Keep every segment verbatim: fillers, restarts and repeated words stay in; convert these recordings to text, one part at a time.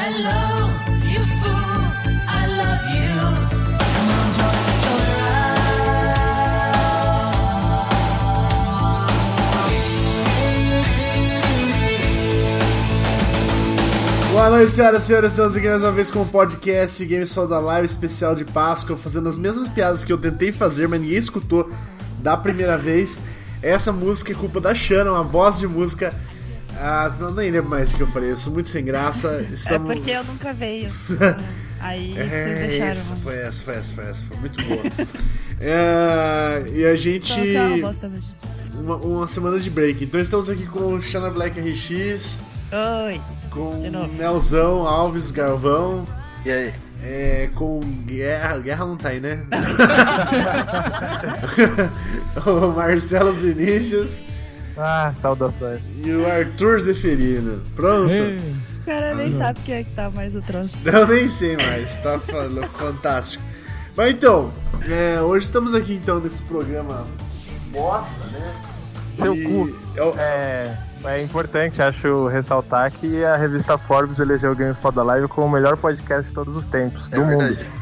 Hello, you fool, I love you. Come on, Boa noite, senhoras e senhores, estamos aqui mais uma vez com o podcast Games for the Live especial de Páscoa, fazendo as mesmas piadas que eu tentei fazer, mas ninguém escutou da primeira vez. Essa música é culpa da Shannon, uma voz de música. Ah, não, nem lembro mais o que eu falei, eu sou muito sem graça. Estamos... É porque eu nunca veio. Aí é, vocês deixaram. Essa, foi essa, foi essa, foi essa, foi muito boa. é, e a gente. Uma, uma semana de break. Então estamos aqui com o Shana Black R X. Oi. Com Nelzão Alves Galvão. E aí? É, com Guerra. Guerra não tá aí, né? O Marcelo Vinícius. Ah, saudações. E o Arthur Zeferino. Pronto? O cara nem sabe quem é que tá mais o troço. Eu nem sei mais, tá falando fantástico. Mas então, é, hoje estamos aqui então nesse programa bosta, né? Seu e... cu. Eu... É, é importante, acho, ressaltar que a revista Forbes elegeu o Games for the Live como o melhor podcast de todos os tempos é do verdade. mundo.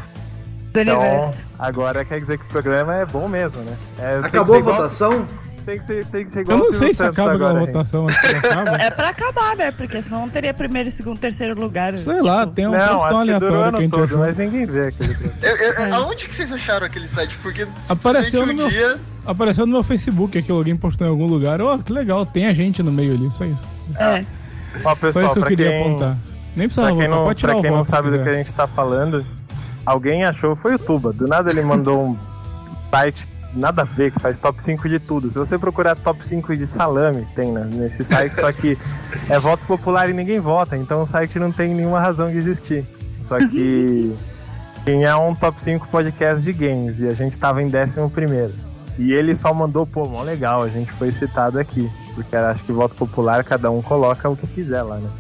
Do então, universo. Agora quer dizer que o programa é bom mesmo, né? É, Acabou a igual... votação? Tem que ser, tem que ser igual eu não o sei se Santos acaba agora, a votação aqui, acaba. É pra acabar, né? Porque senão não teria primeiro, segundo, terceiro lugar. Sei tipo... lá, tem um não, tão aleatório que a gente todo, achou. mas ninguém vê aquele. eu, eu, é. Aonde que vocês acharam aquele site? Porque apareceu no, um meu, dia... apareceu no meu Facebook, aquilo alguém postou em algum lugar. Ó, oh, que legal, tem a gente no meio ali, só isso. É. Ó, pessoal, só isso que eu queria quem... apontar. Nem precisava pra quem votar, não, pode tirar pra o quem voto não sabe se do que a gente tá falando, alguém achou, foi o Tuba. Do nada ele mandou um site nada a ver, que faz top cinco de tudo. Se você procurar top cinco de salame, tem né, nesse site, só que é voto popular e ninguém vota, então o site não tem nenhuma razão de existir. Só que tinha um top cinco podcast de games e a gente tava em décimo primeiro. E ele só mandou, pô, mó legal, a gente foi citado aqui. Porque acho que voto popular, cada um coloca o que quiser lá, né?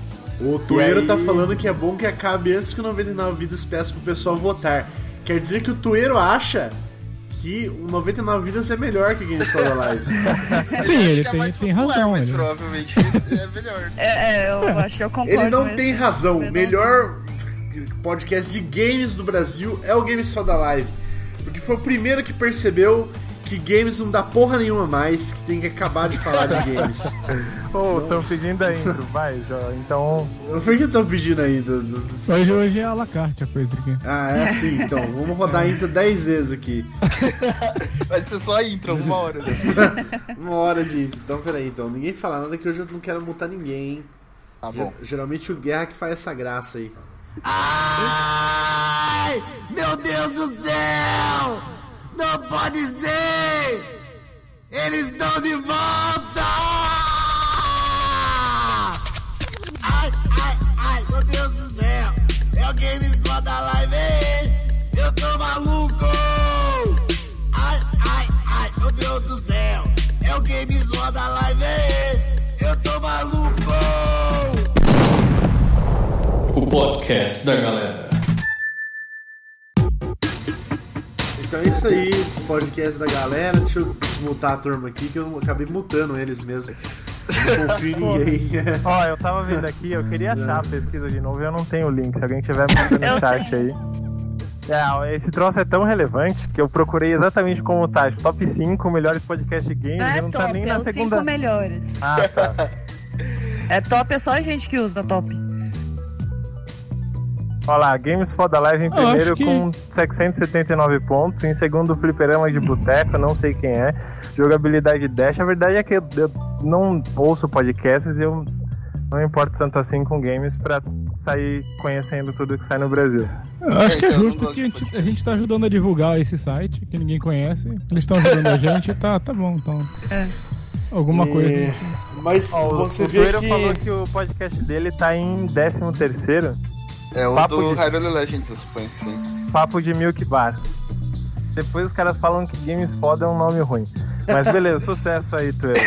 O Tueiro aí... tá falando que é bom que acabe antes que o noventa e nove Vidas peça pro pessoal votar. Quer dizer que o Tueiro acha que o noventa e nove Vidas é melhor que o Games for the Live. Sim, ele é tem, mais tem popular, razão. mas Ele... provavelmente é melhor. É, é, eu acho que eu concordo. Ele não mesmo. tem razão. O melhor podcast de games do Brasil é o Games for the Live. Porque foi o primeiro que percebeu que games não dá porra nenhuma mais, que tem que acabar de falar de games. Ô, oh, estão pedindo a intro, vai, Jó. Então. Por que estão pedindo ainda? Hoje, hoje é à la carte a coisa aqui. Ah, é assim, então. Vamos rodar a intro dez vezes aqui. Vai ser só a intro, uma hora. Né? Uma hora de intro. Então, peraí, então. Ninguém fala nada que hoje eu não quero multar ninguém, hein? Tá bom. Geralmente o Guerra que faz essa graça aí. Ai, meu Deus do céu! Não pode ser! Eles estão de volta! Ai, ai, ai, meu Deus do céu! É o Games for the Live! Eu tô maluco! Ai, ai, ai, meu Deus do céu! É o Games for the Live! Eu tô maluco! O podcast da galera. Então é isso aí, esse podcast da galera. Deixa eu desmutar a turma aqui, que eu acabei mutando eles mesmo. Eu não confio em ninguém. Ó, eu tava vendo aqui, eu queria achar a pesquisa de novo e eu não tenho o link. Se alguém tiver mandando no chat aí. É, esse troço é tão relevante que eu procurei exatamente como tá. Top cinco melhores podcasts de games Não é e não top, tá nem é na os segunda. cinco melhores. Ah, tá. É top, é só a gente que usa top. Olha lá, Games for the Live em primeiro que... com seiscentos e setenta e nove pontos. Em segundo, Fliperama de Boteco, não sei quem é. Jogabilidade Dash. A verdade é que eu, eu não ouço podcasts e eu não me importo tanto assim com games pra sair conhecendo tudo que sai no Brasil. Eu acho É, que é então, justo eu não que a gosto de gente, a gente tá ajudando a divulgar esse site que ninguém conhece. Eles estão ajudando a gente, tá, tá bom, então. É. Alguma E... coisa. Gente... Mas Ó, você o vê Twitter que... falou que o podcast dele tá em décimo terceiro. É o Papo do de- Hyrule Legends, eu suponho que sim. Papo de Milk Bar. Depois os caras falam que Games Foda é um nome ruim. Mas beleza, sucesso aí, Twitter.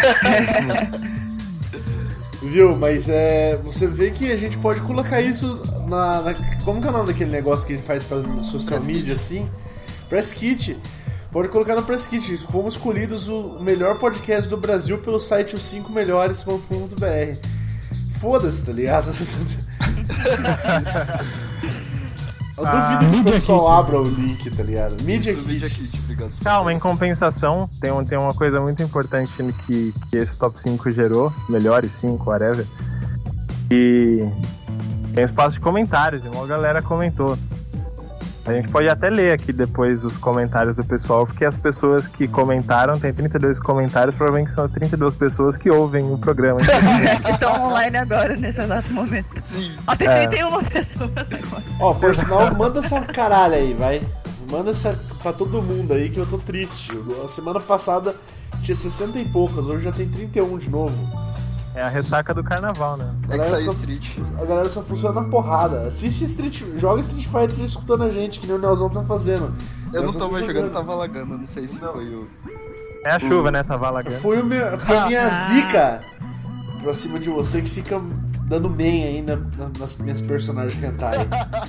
Viu, mas é... Você vê que a gente pode colocar isso na... na como que é o nome daquele negócio que a gente faz pra social Press media, assim? Press Kit. Pode colocar no Press Kit. Fomos escolhidos o melhor podcast do Brasil pelo site os cinco melhores ponto com ponto b r. Foda-se, tá ligado? Eu Ah, duvido que o Media pessoal Kit. abra o link, tá ligado? Media Isso, Media Kit. Kit, obrigado. Calma, em compensação, tem, um, tem uma coisa muito importante que, que esse top cinco gerou, melhores cinco, whatever. E tem espaço de comentários, e uma galera comentou. A gente pode até ler aqui depois os comentários do pessoal, porque as pessoas que comentaram, tem trinta e dois comentários, provavelmente são as trinta e duas pessoas que ouvem o programa. Que estão online agora, nesse exato momento. Sim. Ó, tem É. trinta e uma pessoas agora. Ó, por sinal, manda essa caralho aí, vai. Manda essa pra todo mundo aí que eu tô triste. A semana passada tinha sessenta e poucas, hoje já tem trinta e um de novo. É a ressaca do carnaval, né? É que Galera saiu só- Street. A galera só funciona na porrada. Assiste Street, joga Street Fighter escutando a gente, que nem o Nelzão tá fazendo. Eu não Nelzão tô tá mais jogando, tava lagando. Não sei se foi o. É a chuva, né? Tava alagando. Foi, o meu, foi a minha zica pra cima de você que fica dando main aí na- na- nas minhas personagens hentai.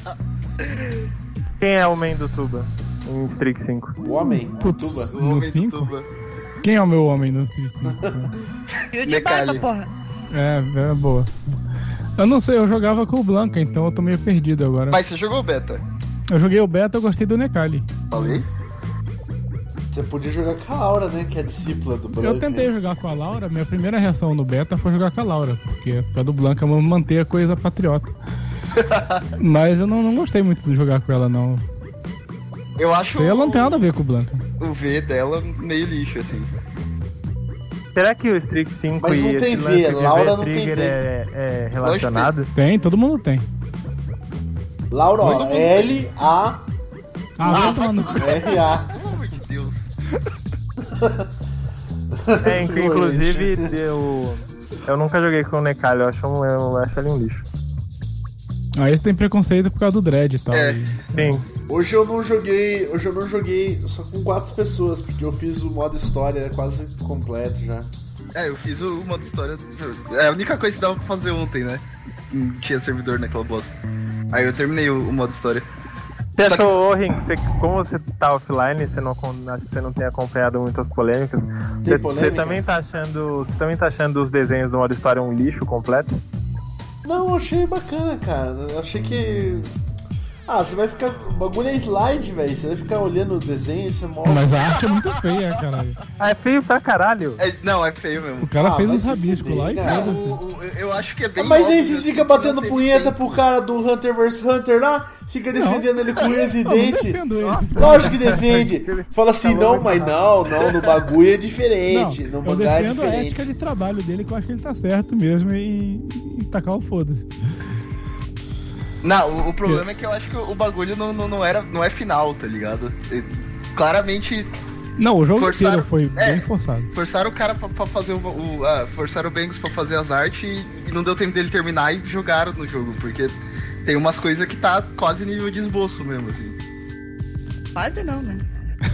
Quem é o main do Tuba em Street cinco? O homem, Putz. tuba. O No homem do cinco? Tuba. Quem é o meu homem no Street cinco? E o de Necali. barba, porra. É, é boa. Eu não sei, eu jogava com o Blanca, então eu tô meio perdido agora. Mas você jogou beta? Eu joguei o beta, eu gostei do Necali. Falei? Você podia jogar com a Laura, né? Que é a discípula do Blanca. Eu tentei jogar com a Laura, minha primeira reação no beta foi jogar com a Laura, porque por causa do Blanca manter a coisa patriota. Mas eu não, não gostei muito de jogar com ela, não. Eu acho Isso aí ela não tem nada a ver com o Blanca. o V dela meio lixo, assim. Será que o Street cinco Mas e não esse tem lance V, de Laura não V-Trigger tem V. é, é relacionado? Tem, todo mundo tem. Laura, ó, Todo mundo L A Ah, vai tomar no cu. R A. Pelo amor de Deus. É, inc- inclusive, eu, eu nunca joguei com o Necali, eu acho, um, eu acho ele um lixo. Ah, esse tem preconceito por causa do Dread e tal. É. E- Sim. Hoje eu não joguei. Hoje eu não joguei só com quatro pessoas, porque eu fiz o modo história quase completo já. É, eu fiz o modo história. É a única coisa que dava pra fazer ontem, né? Não tinha servidor naquela bosta. Aí eu terminei o, o modo história. Você achou, ô Rink, você, como você tá offline, você não, con- acho que você não tem acompanhado muitas polêmicas. Você, polêmica? você também tá achando. Você também tá achando os desenhos do modo história um lixo completo? Não, eu achei bacana, cara. Eu achei que. Ah, você vai ficar. O bagulho é slide, velho. Você vai ficar olhando o desenho e você morre. Mas a arte é muito feia, caralho. Ah, é feio pra caralho. É, não, é feio mesmo. O cara Ah, fez vai uns se rabiscos fuder, lá e cara. O- foda-se. o- o- eu acho que é bem. Mas aí óbvio, você assim, fica que batendo não teve punheta tempo. pro cara do Hunter versus Hunter lá, fica defendendo ele com o Eu não Resident. defendo ele. Lógico que defende. Fala assim, Falou não, muito mas não, não, no bagulho é diferente. Não, no eu mangá é defendo a ética diferente. de trabalho dele, que eu acho que ele tá certo mesmo em, em tacar o foda-se. Não, o, o problema é que eu acho que o, o bagulho não, não, não, era, não é final, tá ligado? E, claramente Não, o jogo Forçaram- inteiro foi é. bem forçado. forçaram o cara pra, pra fazer o. o ah, forçaram o Bengals pra fazer as artes e, e não deu tempo dele terminar e jogaram no jogo, porque tem umas coisas que tá quase nível de esboço mesmo, assim. Quase não, né?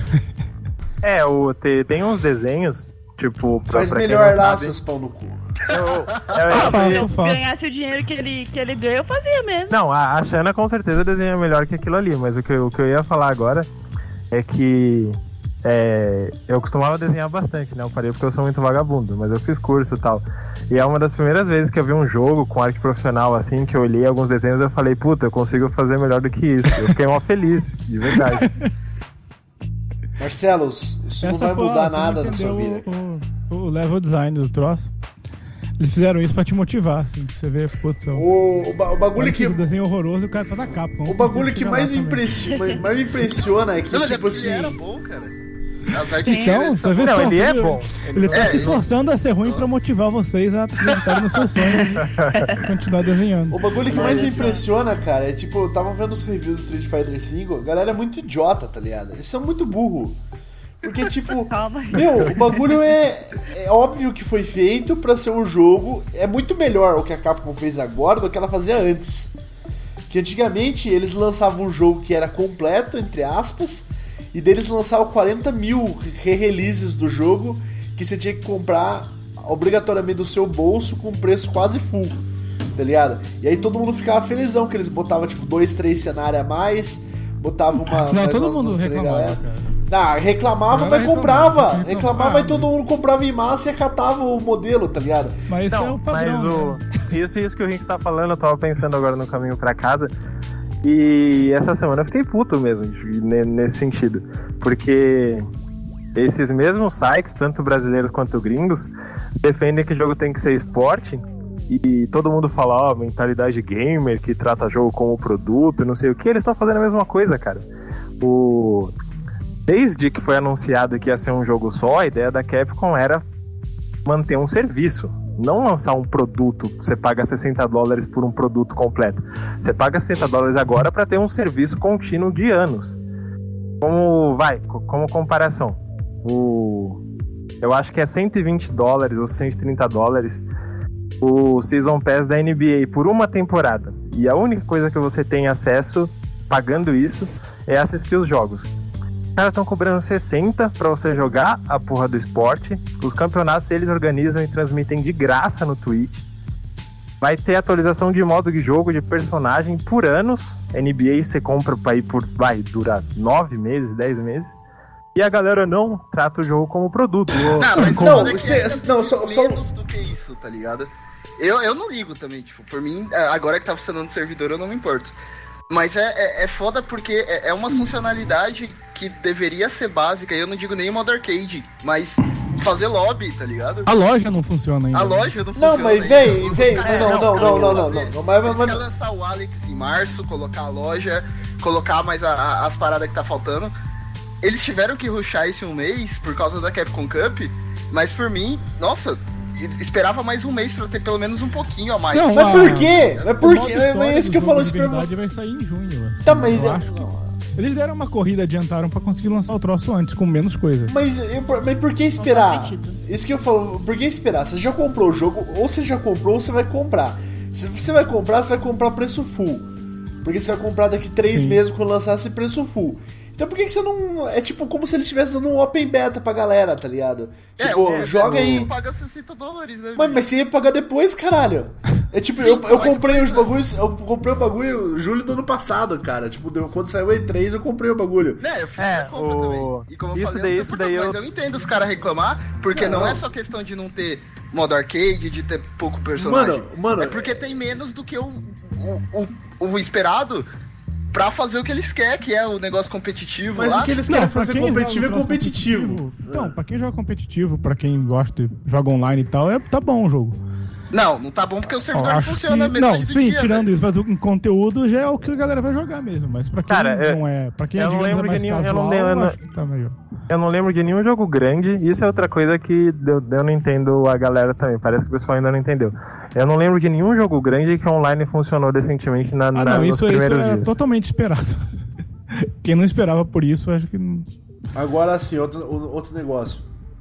É, o, te- tem uns desenhos, tipo. pra- Faz pra quem melhor não lá, sabe, seus pau no cu. eu- eu- eu- Faço, Se eu faço. ganhasse o dinheiro que ele, que ele ganha, eu fazia mesmo. Não, a, a Shanna com certeza desenha melhor que aquilo ali, mas o que, eu- o que eu ia falar agora é que é, eu costumava desenhar bastante, né? Eu parei porque eu sou muito vagabundo, mas eu fiz curso e tal. E é uma das primeiras vezes que eu vi um jogo com arte profissional assim, que eu olhei alguns desenhos e eu falei, puta, eu consigo fazer melhor do que isso. Eu fiquei mó feliz, de verdade. Marcelos, isso não Essa vai foi a- mudar você nada não na sua entendeu vida. O, o, o level design do troço. Eles fizeram isso pra te motivar, assim, pra você ver, putz, o, O, o, ba- o bagulho olha que. que desenho horroroso e o cara tá da capa. O bagulho que mais me, impressiona, mais me impressiona é que, Não, mas é tipo porque assim. ele era bom, cara. As artes Então, eles você são vê Não, só, ele é você- bom. Ele tá É, se ele- forçando a ser ruim pra motivar vocês a acreditarem no seu sonho e continuar desenhando. O bagulho que mais me impressiona, cara, é tipo, eu tava vendo os reviews do Street Fighter cinco, a galera é muito idiota, tá ligado? Eles são muito burro. Porque, tipo, Calma aí. meu, o bagulho é, é óbvio que foi feito pra ser um jogo. É muito melhor o que a Capcom fez agora do que ela fazia antes. Que antigamente eles lançavam um jogo que era completo, entre aspas, e deles lançavam quarenta mil re-releases do jogo que você tinha que comprar obrigatoriamente do seu bolso com preço quase full, tá ligado? E aí todo mundo ficava felizão que eles botavam tipo dois, três cenários a mais, botavam uma. Não, mais todo umas mundo duas, três reclamava, galera. cara. Ah, reclamava, Agora mas comprava. reclamava, Reclamava reclamava. e todo mundo comprava em massa e acatava o modelo, tá ligado? Mas isso é Não, o padrão, mas o. né? isso, isso que o Rick tá falando, eu tava pensando agora no caminho pra casa. E essa semana eu fiquei puto mesmo, nesse sentido. Porque esses mesmos sites, tanto brasileiros quanto gringos, defendem que o jogo tem que ser esporte. E todo mundo fala, ó, oh, mentalidade gamer, que trata jogo como produto, não sei o que. Eles estão fazendo a mesma coisa, cara. O... Desde que foi anunciado que ia ser um jogo só, a ideia da Capcom era manter um serviço. Não lançar um produto, você paga sessenta dólares por um produto completo. Você paga sessenta dólares agora para ter um serviço contínuo de anos. Como, vai, como comparação. O... Eu acho que é cento e vinte dólares ou cento e trinta dólares o Season Pass da N B A por uma temporada. E a única coisa que você tem acesso, pagando isso, é assistir os jogos. Os caras estão cobrando sessenta pra você jogar a porra do esporte. Os campeonatos eles organizam e transmitem de graça no Twitch. Vai ter atualização de modo de jogo, de personagem por anos. N B A você compra pra ir por, vai, durar nove meses, dez meses. E a galera não trata o jogo como produto. Não, mas Não, não, é você- é não, só- só- menos do que isso, tá ligado? Eu, eu não ligo também, tipo, por mim, agora que tá funcionando o servidor, eu não me importo. Mas é, é, é foda porque é, é uma funcionalidade que deveria ser básica, e eu não digo nem modo arcade, mas fazer lobby, tá ligado? A loja não funciona ainda. A loja não Não, funciona. mas ainda. vem, Os vem, caras- não, os não, caras não, vão não, fazer- não, não, mas- Eles mas- querem lançar o Alex em março, colocar a loja, colocar mais a- a- as paradas que tá faltando. Eles tiveram que rushar esse um mês por causa da Capcom Cup, mas por mim, nossa, esperava mais um mês pra ter pelo menos um pouquinho a mais. Não, Mas a- por quê? Mas o por modo quê? história É isso do que eu jogo falo de isso pra verdade vai sair em junho. Assim. Tá, mas eu é- acho que eles deram uma corrida, adiantaram pra conseguir lançar o troço antes, com menos coisa. Mas, eu- mas por que Não esperar? faz sentido. Isso que eu falo, por que esperar? Você já comprou o jogo, ou você já comprou ou você vai comprar. Se você vai comprar, você vai comprar preço full. Porque você vai comprar daqui três Sim. meses quando lançar esse preço full. Então por que, que você não. É tipo como se eles estivessem dando um open beta pra galera, tá ligado? Tipo, é, joga é, aí. Você paga sessenta dólares, né? Mas, mas você ia pagar depois, caralho. É tipo, Sim, eu, eu mas comprei os coisa- bagulhos. Eu comprei o bagulho julho do ano passado, cara. Tipo, deu- quando saiu o E três, eu comprei o bagulho. É, eu fiz É, a compra o- também. E como eu isso falei, daí- eu não isso tô daí importando, eu- mas eu entendo os caras reclamar, porque não. Não. é só questão de não ter modo arcade, de ter pouco personagem. Mano, mano, é porque tem menos do que o, o, o, o esperado pra fazer o que eles querem, que é o negócio competitivo Mas lá. o que eles querem pra fazer quem competitivo é joga um troço competitivo. competitivo, Então, pra quem joga competitivo, pra quem gosta, joga online e tal, é, tá bom o jogo. Não, não tá bom porque o Eu servidor não acho funciona que, metade não, do sim, dia, tirando velho. isso, mas o em conteúdo já é o que a galera vai jogar mesmo. Mas pra quem Cara, eu- não é. Pra quem eu é não digamos, lembro mais de nenhum- eu casual, não lembro- eu não- acho que tá meio. Eu não lembro de nenhum jogo grande. Isso é outra coisa que eu, eu não entendo a galera também. Parece que o pessoal ainda não entendeu. Eu não lembro de nenhum jogo grande que online funcionou decentemente na, Ah, na- não, nos isso, isso primeiros é dias. totalmente esperado. Quem não esperava por isso, acho que. não- Agora assim, outro, outro negócio.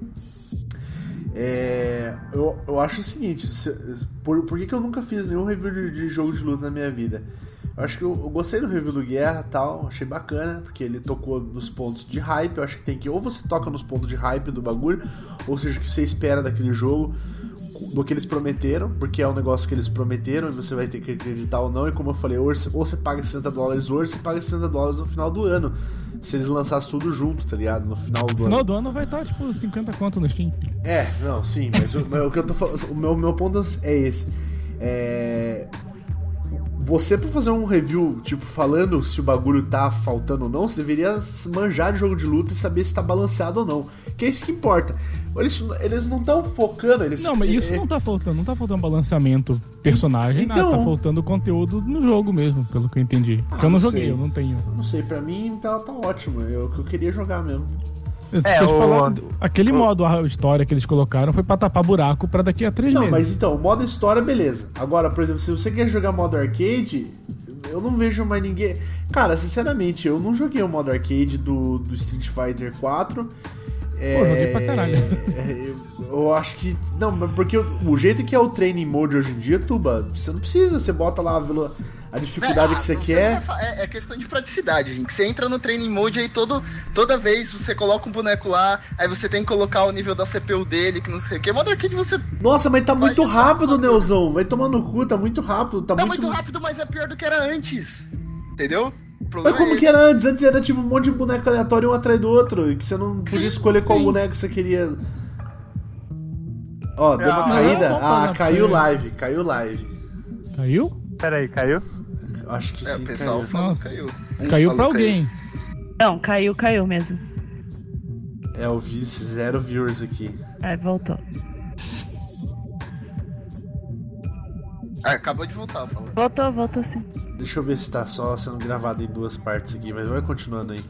É, eu, eu acho o seguinte, se- por, por que, que eu nunca fiz nenhum review de, de jogo de luta na minha vida? Eu acho que eu, eu gostei do review do Guerra e tal, achei bacana, porque ele tocou nos pontos de hype. Eu acho que tem que, ou você toca nos pontos de hype do bagulho, ou seja, o que você espera daquele jogo, do que eles prometeram, porque é um negócio que eles prometeram e você vai ter que acreditar ou não. E como eu falei, ou você, ou você paga sessenta dólares hoje, você paga sessenta dólares no final do ano, se eles lançassem tudo junto, tá ligado? No final do No ano. final do ano vai estar tipo cinquenta conto no Steam. É, não, sim, mas o, mas o que eu tô falando, o meu, meu ponto é esse. É. Você, pra fazer um review, tipo, falando se o bagulho tá faltando ou não, você deveria manjar de jogo de luta e saber se tá balanceado ou não. Que é isso que importa. Eles, eles não estão focando, eles. Não, mas isso é, não tá faltando. Não tá faltando balanceamento, personagem, Então- nada. Tá faltando conteúdo no jogo mesmo, pelo que eu entendi. Porque eu não não joguei, sei. eu não tenho. Não sei, pra mim tá, tá ótimo. É o que eu queria jogar mesmo. Se É, vocês o- falaram- aquele o- modo a história que eles colocaram foi pra tapar buraco pra daqui a três Não, meses. mas então, o modo história, beleza. Agora, por exemplo, se você quer jogar modo arcade, eu não vejo mais ninguém. Cara, sinceramente, eu não joguei o modo arcade do, do Street Fighter quatro. É, Pô, joguei pra caralho. é, eu, eu acho que. Não, mas porque o, o jeito que é o training mode hoje em dia, Tuba, você não precisa, você bota lá a, velo- a dificuldade É, que você não quer. vai fa- É, é questão de praticidade, gente. Você entra no training mode aí todo, toda vez você coloca um boneco lá, aí você tem que colocar o nível da C P U dele, que não sei o que. Modo arcade você. Nossa, mas tá Vai muito de rápido, novo. Neuzão. Vai tomar no cu, tá muito rápido. Tá Tá muito, muito rápido, mas é pior do que era antes. Entendeu? O Mas problema como é que esse. era antes? Antes era tipo um monte de boneco aleatório um atrás do outro, e que você não podia Sim, escolher qual sim. boneco você queria. Ó, deu uma Ah, caída. não, Ah, não, caiu não. live, caiu live. Caiu? Peraí, caiu? Acho que É, sim, o pessoal caiu. falou que Nossa. caiu. Caiu Um pra falou que alguém. Não, caiu, caiu mesmo. É, eu vi zero viewers aqui. Aí voltou. Ah, acabou de voltar, falou. Voltou, voltou sim. Deixa eu ver se tá só sendo gravado em duas partes aqui, mas vai continuando aí.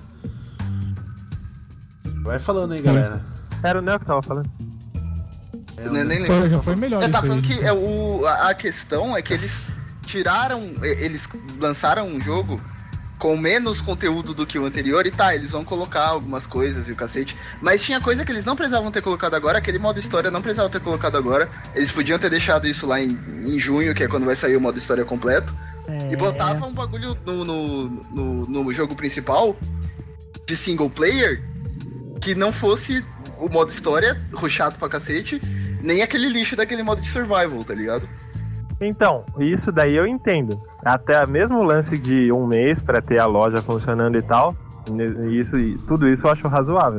Vai falando aí, galera. Era o Neo que tava falando. É, Eu nem, nem Foi, lembro. já foi melhor Eu tava isso falando aí. que é, o, a, a questão é que eles tiraram. e- Eles lançaram um jogo com menos conteúdo do que o anterior e tá, eles vão colocar algumas coisas e o cacete. Mas tinha coisa que eles não precisavam ter colocado agora, aquele modo história não precisava ter colocado agora. Eles podiam ter deixado isso lá em, em junho, que é quando vai sair o modo história completo. É... E botava um bagulho no, no, no, no jogo principal de single player que não fosse o modo história, rushado pra cacete, nem aquele lixo daquele modo de survival, tá ligado? Então, isso daí eu entendo. Até mesmo o lance de um mês pra ter a loja funcionando e tal, isso, tudo isso eu acho razoável.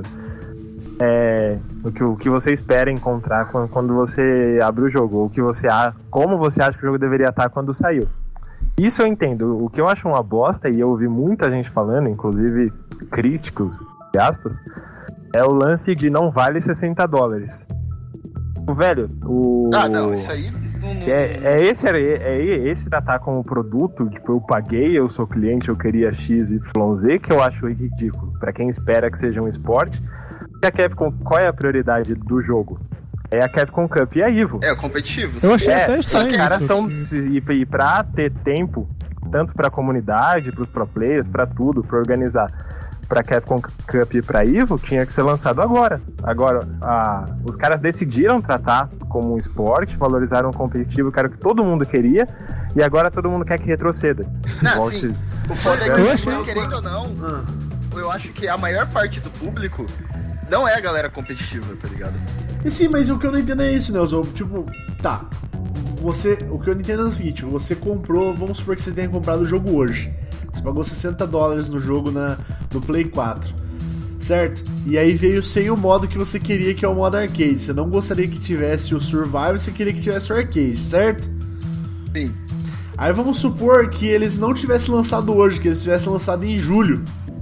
É, o, que, o que você espera encontrar quando, quando você abre o jogo, o que você, como você acha que o jogo deveria estar quando saiu. Isso eu entendo. O que eu acho uma bosta, e eu ouvi muita gente falando, inclusive críticos, entre aspas, é o lance de não vale sessenta dólares. O velho, o... Ah, não, isso aí... Não, não... É, é esse, é, é esse tratar como produto, tipo, eu paguei, eu sou cliente, eu queria X Y Z, que eu acho ridículo. Pra quem espera que seja um esporte. E a Capcom, qual é a prioridade do jogo? É a Capcom Cup e a Evo. É, competitivo. Eu achei É, até só que estranho os caras isso. são. E, e pra ter tempo, tanto pra comunidade, pros pro players, pra tudo, pra organizar pra Capcom Cup e pra Evo, tinha que ser lançado agora. Agora, a, os caras decidiram tratar como um esporte, valorizaram o competitivo, que era o que todo mundo queria, e agora todo mundo quer que retroceda. Não, Volte- sim. O foda é Eu que, achei- querendo ou não, Ah, eu acho que a maior parte do público não é a galera competitiva, tá ligado? E sim, mas o que eu não entendo é isso, Nelson. Tipo, tá. Você, o que eu não entendo é o seguinte: você comprou, vamos supor que você tenha comprado o jogo hoje. Você pagou sessenta dólares no jogo na, no Play quatro, certo? E aí veio sem o modo que você queria, que é o modo arcade. Você não gostaria que tivesse o Survival, você queria que tivesse o arcade, certo? Sim. Aí vamos supor que eles não tivessem lançado hoje, que eles tivessem lançado em julho.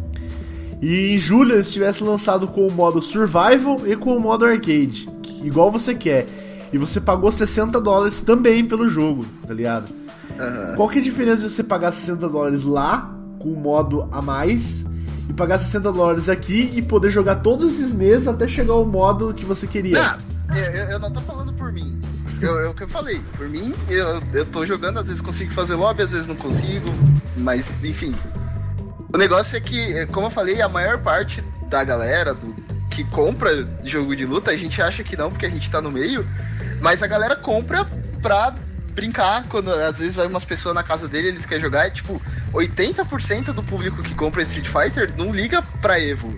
E em julho eles tivessem lançado com o modo Survival e com o modo Arcade, que- igual você quer. E você pagou sessenta dólares também pelo jogo, tá ligado? Aham. Qual que é a diferença de você pagar sessenta dólares lá, com o modo a mais, e pagar sessenta dólares aqui e poder jogar todos esses meses até chegar ao modo que você queria? Não, eu, eu não tô falando por mim. Eu, é o que eu falei. Por mim, eu, eu tô jogando, às vezes consigo fazer lobby, às vezes não consigo. Mas, enfim. O negócio é que, como eu falei, a maior parte da galera do, que compra jogo de luta, a gente acha que não, porque a gente tá no meio. Mas a galera compra pra brincar. Quando às vezes vai umas pessoas na casa dele, eles querem jogar. É tipo, oitenta por cento do público que compra Street Fighter não liga pra Evo.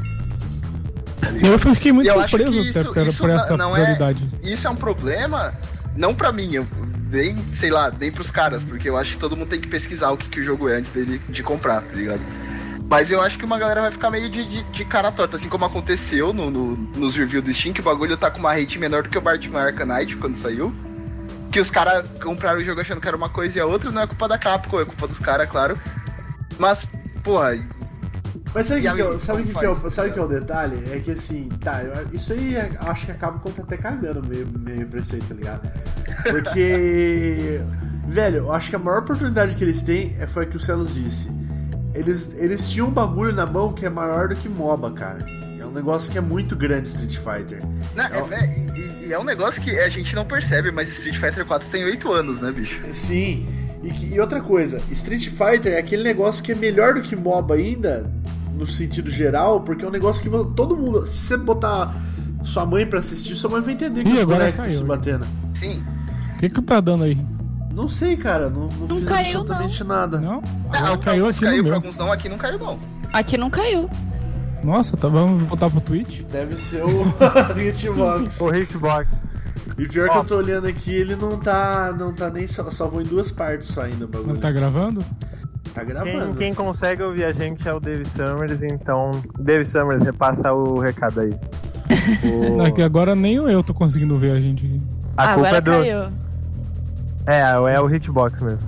Eu fiquei muito E eu acho surpreso que isso, por, isso por essa não prioridade. é. Isso é um problema, não pra mim, eu, nem, sei lá, nem pros caras, porque eu acho que todo mundo tem que pesquisar o que, que o jogo é antes dele de comprar, tá ligado? Mas eu acho que uma galera vai ficar meio de, de, de cara torta, assim como aconteceu no, no, nos reviews do Steam, que o bagulho tá com uma rate menor do que o Batman Arcanite quando saiu. Que os caras compraram o jogo achando que era uma coisa e a outra, não é culpa da Capcom, é culpa dos caras, claro. Mas, porra. Mas sabe o E que, aí, que, é o- sabe como que, que, é o- faz, sabe tá que é o detalhe? É que assim, tá, eu- isso aí é- acho que a Capcom tá até cagando meio, meio pra isso aí, tá ligado? Porque, velho, eu acho que a maior oportunidade que eles têm é, foi o que o Celos disse. Eles, eles tinham um bagulho na mão que é maior do que MOBA, cara. É um negócio que é muito grande, Street Fighter. Né, é, vé- e, e é um negócio que a gente não percebe, mas Street Fighter quatro tem oito anos, né, bicho? Sim, e, que- e outra coisa, Street Fighter é aquele negócio que é melhor do que MOBA ainda, no sentido geral, porque é um negócio que vo- todo mundo, se você botar sua mãe pra assistir, sua mãe vai entender que Ih, os agora bonecos estão caiu, se hein? batendo. Sim. O que que tá dando aí? Não sei, cara, não, não, Não fiz caiu, absolutamente nada. Não? Ah, Agora pra caiu alguns aqui caiu, no pra meu. alguns não, aqui não caiu não. Aqui não caiu. Nossa, tá, vamos voltar pro Twitch? Deve ser o Hitbox. O Hitbox. E pior que Ó. eu tô olhando aqui, ele não tá, não tá nem só, salvou em duas partes só ainda o bagulho. Tá gravando? Tá Quem, gravando. quem consegue ouvir a gente é o Dave Summers, então. Dave Summers, repassa o recado aí. O- Aqui agora nem eu tô conseguindo ver a gente aqui. A culpa Agora é do. caiu. É, é o Hitbox mesmo.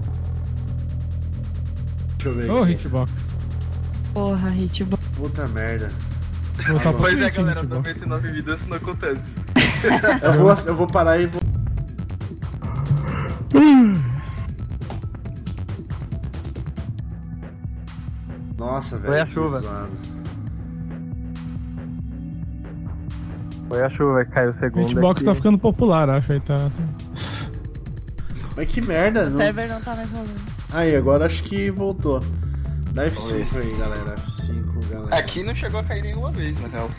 Deixa eu ver Ô, aqui. Hitbox. Porra, Hitbox. Puta merda. Vou voltar pro Pois é, Switch, galera, Hitbox. noventa e nove vidas isso não acontece. Eu vou, eu vou parar e vou... Nossa, velho. Foi a que chuva. zoado. Foi a chuva que caiu o segundo. Hitbox aqui. tá ficando popular, acho. Aí tá. tá- Mas que merda. O Não... server não tá mais rolando. Aí, agora acho que voltou. Dá F cinco aí, galera. F cinco, galera. Aqui não chegou a cair nenhuma vez, na real.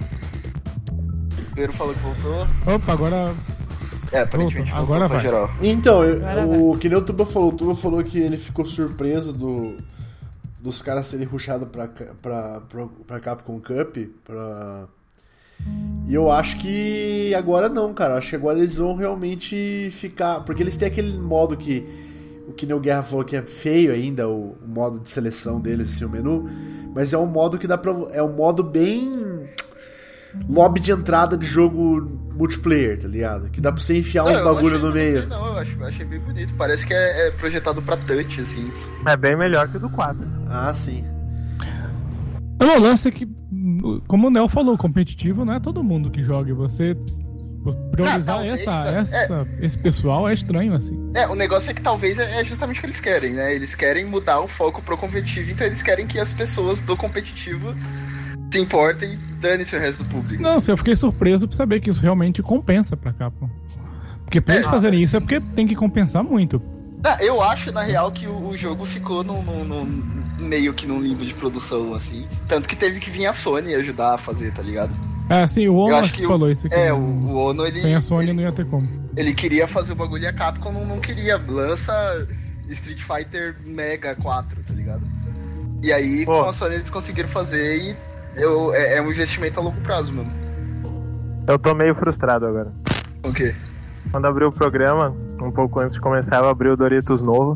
O primeiro falou que voltou. Opa, agora. É, aparentemente Voltou. voltou Agora pra vai. geral. Então, eu- Agora o que nem o Tuba falou, o Tuba falou que ele ficou surpreso do, dos caras serem rushados pra, ca- pra, pra, pra Capcom Cup. Pra... E eu acho que agora não, cara. Eu acho que agora eles vão realmente ficar. Porque eles têm aquele modo que. O que nem o Guerra falou que é feio ainda, o, o modo de seleção deles, assim, o menu. Mas é um modo que dá pra. É um modo bem. Lobby de entrada de jogo multiplayer, tá ligado? Que dá pra você enfiar uns eu bagulho achei- no eu meio. Não, sei, não, eu acho, eu achei bem bonito. Parece que é, é projetado pra touch, assim. É bem melhor que o do quatro. Ah, sim. O lance é que, como o Nel falou, competitivo não é todo mundo que joga. E você priorizar Ah, talvez, essa, é. essa, esse pessoal é estranho, assim. É, o negócio é que talvez é é justamente o que eles querem, né? Eles querem mudar o foco pro competitivo, então eles querem que as pessoas do competitivo se importem e dane-se o resto do público. Não, assim, eu fiquei surpreso por saber que isso realmente compensa pra Capcom. Porque pra eles É. fazerem isso é porque tem que compensar muito. Ah, eu acho, na real, que o, o jogo ficou num, num- num- meio que num limbo de produção, assim. Tanto que teve que vir a Sony ajudar a fazer, tá ligado? É, sim, o Eu Ono acho acho que que o- falou isso aqui. É, o, o Ono, ele, Sem a Sony ele, não ia ter como. ele queria fazer o bagulho e a Capcom não, não queria. Lança Street Fighter Mega quatro, tá ligado? E aí, Pô. com a Sony, eles conseguiram fazer e eu, é, é um investimento a longo prazo, mano. Eu tô meio frustrado agora. O quê? Quando abriu o programa, um pouco antes de começar, eu abri o Doritos novo.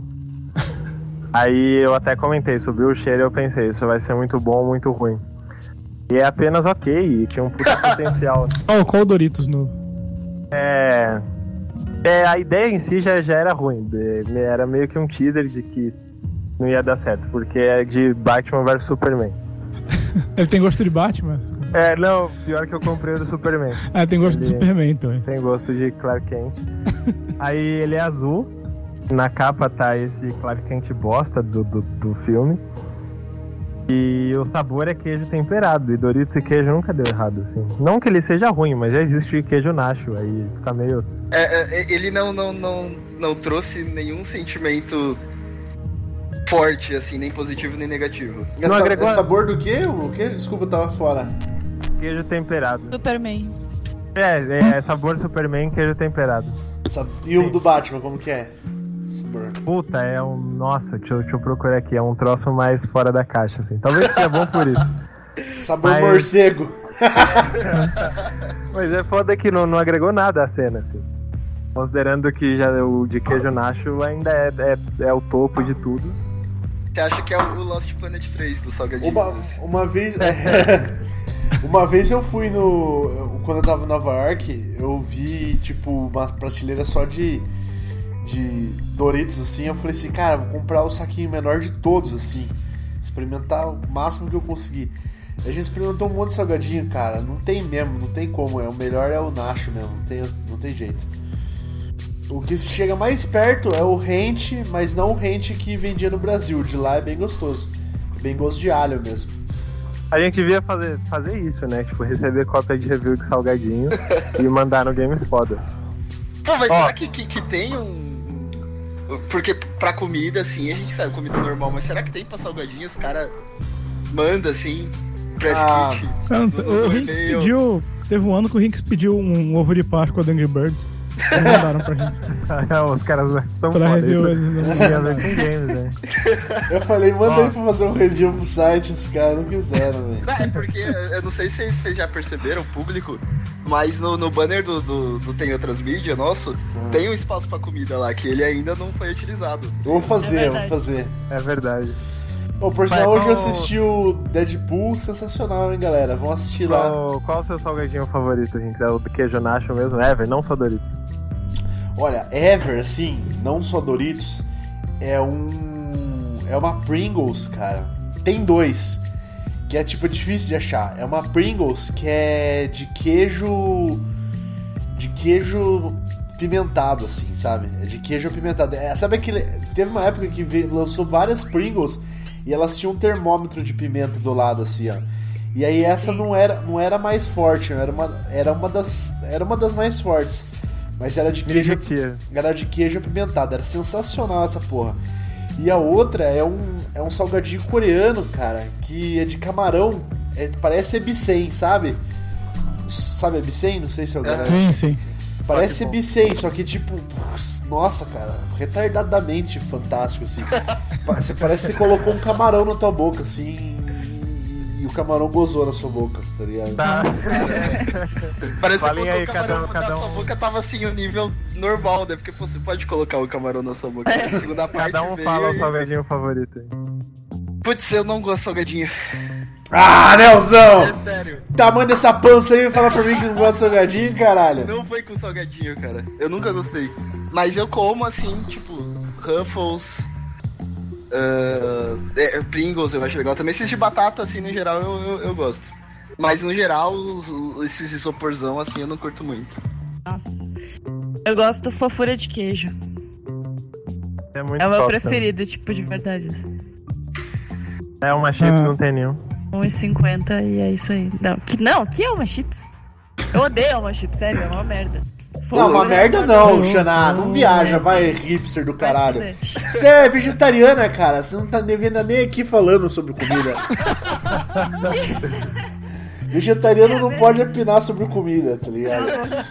Aí eu até comentei, subiu o cheiro e eu pensei, isso vai ser muito bom ou muito ruim. E é apenas ok, e tinha um puta potencial. Oh, qual o Doritos novo? É, é, a ideia em si já, já era ruim. de- Era meio que um teaser de que não ia dar certo, porque é de Batman versus Superman. Ele tem gosto de Batman? É, não, pior que eu comprei o do Superman. Ah, ele tem gosto de Ele- Superman, então. Tem gosto de Clark Kent. Aí ele é azul. Na capa tá esse Clark Kent bosta do, do, do filme. E o sabor é queijo temperado. E Doritos e queijo nunca deu errado, assim. Não que ele seja ruim, mas já existe queijo nacho. Aí fica meio... É, é, ele não, não, não, não trouxe nenhum sentimento forte, assim, nem positivo nem negativo. É, Não sa- agregou- é sabor do quê? O quê? Desculpa, eu tava fora. Queijo temperado. Superman. É, é sabor Superman, queijo temperado. Sa- E o do Batman, como que é? Sabor. Puta, é um... Nossa, deixa eu, deixa eu procurar aqui. É um troço mais fora da caixa, assim. Talvez seja bom por isso. Sabor Mas- morcego. Mas é foda que não, não agregou nada à cena, assim. Considerando que já o de queijo nacho ainda é, é, é o topo de tudo. Você acha que é o Lost Planet três do Salgadinho? Uma, assim? uma vez. Uma vez eu fui no. Quando eu tava em Nova York, eu vi, tipo, uma prateleira só de. De Doritos, assim. Eu falei assim, cara, vou comprar o saquinho menor de todos, assim. Experimentar o máximo que eu conseguir. A gente experimentou um monte de salgadinho, cara. Não tem mesmo, não tem como. É, o melhor é o Nacho mesmo, não tem, não tem jeito. O que chega mais perto é o rente, mas não o rente que vendia no Brasil. De lá é bem gostoso. Bem gosto de alho mesmo. A gente devia fazer, fazer isso, né? Tipo, receber cópia de review de salgadinho e mandar no Games Foda. Pô, mas Ó. será que, que, que tem um. Porque pra comida, assim, a gente sabe, comida normal, mas será que tem pra salgadinho? Os caras mandam, assim, press Ah. kit. Eu não sei, no- o no Rinks e-mail. pediu. Teve um ano que o Rinks pediu um ovo de Páscoa do Angry Birds. Não mandaram pra gente. Os caras são Pra foda. review Isso eles não não tem a ver com games, né? Eu falei, manda Ó. aí pra fazer um review pro site, os caras não quiseram, velho. Não, é porque, eu não sei se vocês já perceberam, o público, mas no, no banner do, do, do Tem Outras Mídias nosso, tem um espaço pra comida lá, que ele ainda não foi utilizado. Eu vou fazer, É eu vou verdade. fazer. É verdade. Pô, por Vai, sinal, hoje eu qual- assisti o Deadpool, sensacional, hein, galera? Vão assistir lá. Qual, qual o seu salgadinho favorito, Rinks? É o do queijo nacho mesmo? Ever, não só Doritos. Olha, ever, assim, não só Doritos, é um... É uma Pringles, cara. Tem dois, que é tipo difícil de achar. É uma Pringles que é de queijo... De queijo pimentado, assim, sabe? É de queijo apimentado. É, sabe aquele... Teve uma época que veio, lançou várias Pringles e elas tinham um termômetro de pimenta do lado, assim, ó. E aí essa não era, não era mais forte, era uma, era, uma das, era uma das mais fortes. Mas era de queijo, era de queijo apimentado. Era sensacional essa porra. E a outra é um, é um salgadinho coreano, cara, que é de camarão. É, parece Ebicem, sabe? Sabe Ebicem? Não sei se alguém... Sim, sim. Parece Ebicem, só que tipo... Nossa, cara, retardadamente fantástico, assim. Você parece que você colocou um camarão na tua boca, assim... E o camarão gozou na sua boca, tá ligado? Tá. Parece que Falem aí, o camarão cada um, cada na um. sua boca tava assim, o nível normal, né? Porque você pode colocar o camarão na sua boca. A segunda parte Cada um veio fala o e- salgadinho favorito aí. Putz, eu não gosto de salgadinho. Ah, Nelzão! É sério. Tamanho dessa pança aí, fala pra mim que não gosta de salgadinho, caralho. Não foi com salgadinho, cara. Eu nunca gostei. Mas eu como assim, tipo, Ruffles, uh, é, Pringles eu acho legal. Também esses de batata, assim, no geral, eu, eu, eu gosto. Mas no geral, os, os- esses isoporzão, assim, eu não curto muito. Nossa. Eu gosto fofura de queijo. É muito É o meu top preferido, tipo, de verdade. assim. também. É uma chips, Ah. não tem nenhum. um e cinquenta e é isso aí. Não, que, não, que é uma chips? Eu odeio uma chips, sério, é uma merda. Não, uma Fofura, merda uma não, merda. Xaná, não viaja, vai hipster do caralho. Vai se fuder. Você é vegetariana, cara, você não tá nem vendo nem aqui falando sobre comida. Vegetariano não pode opinar sobre comida, tá ligado?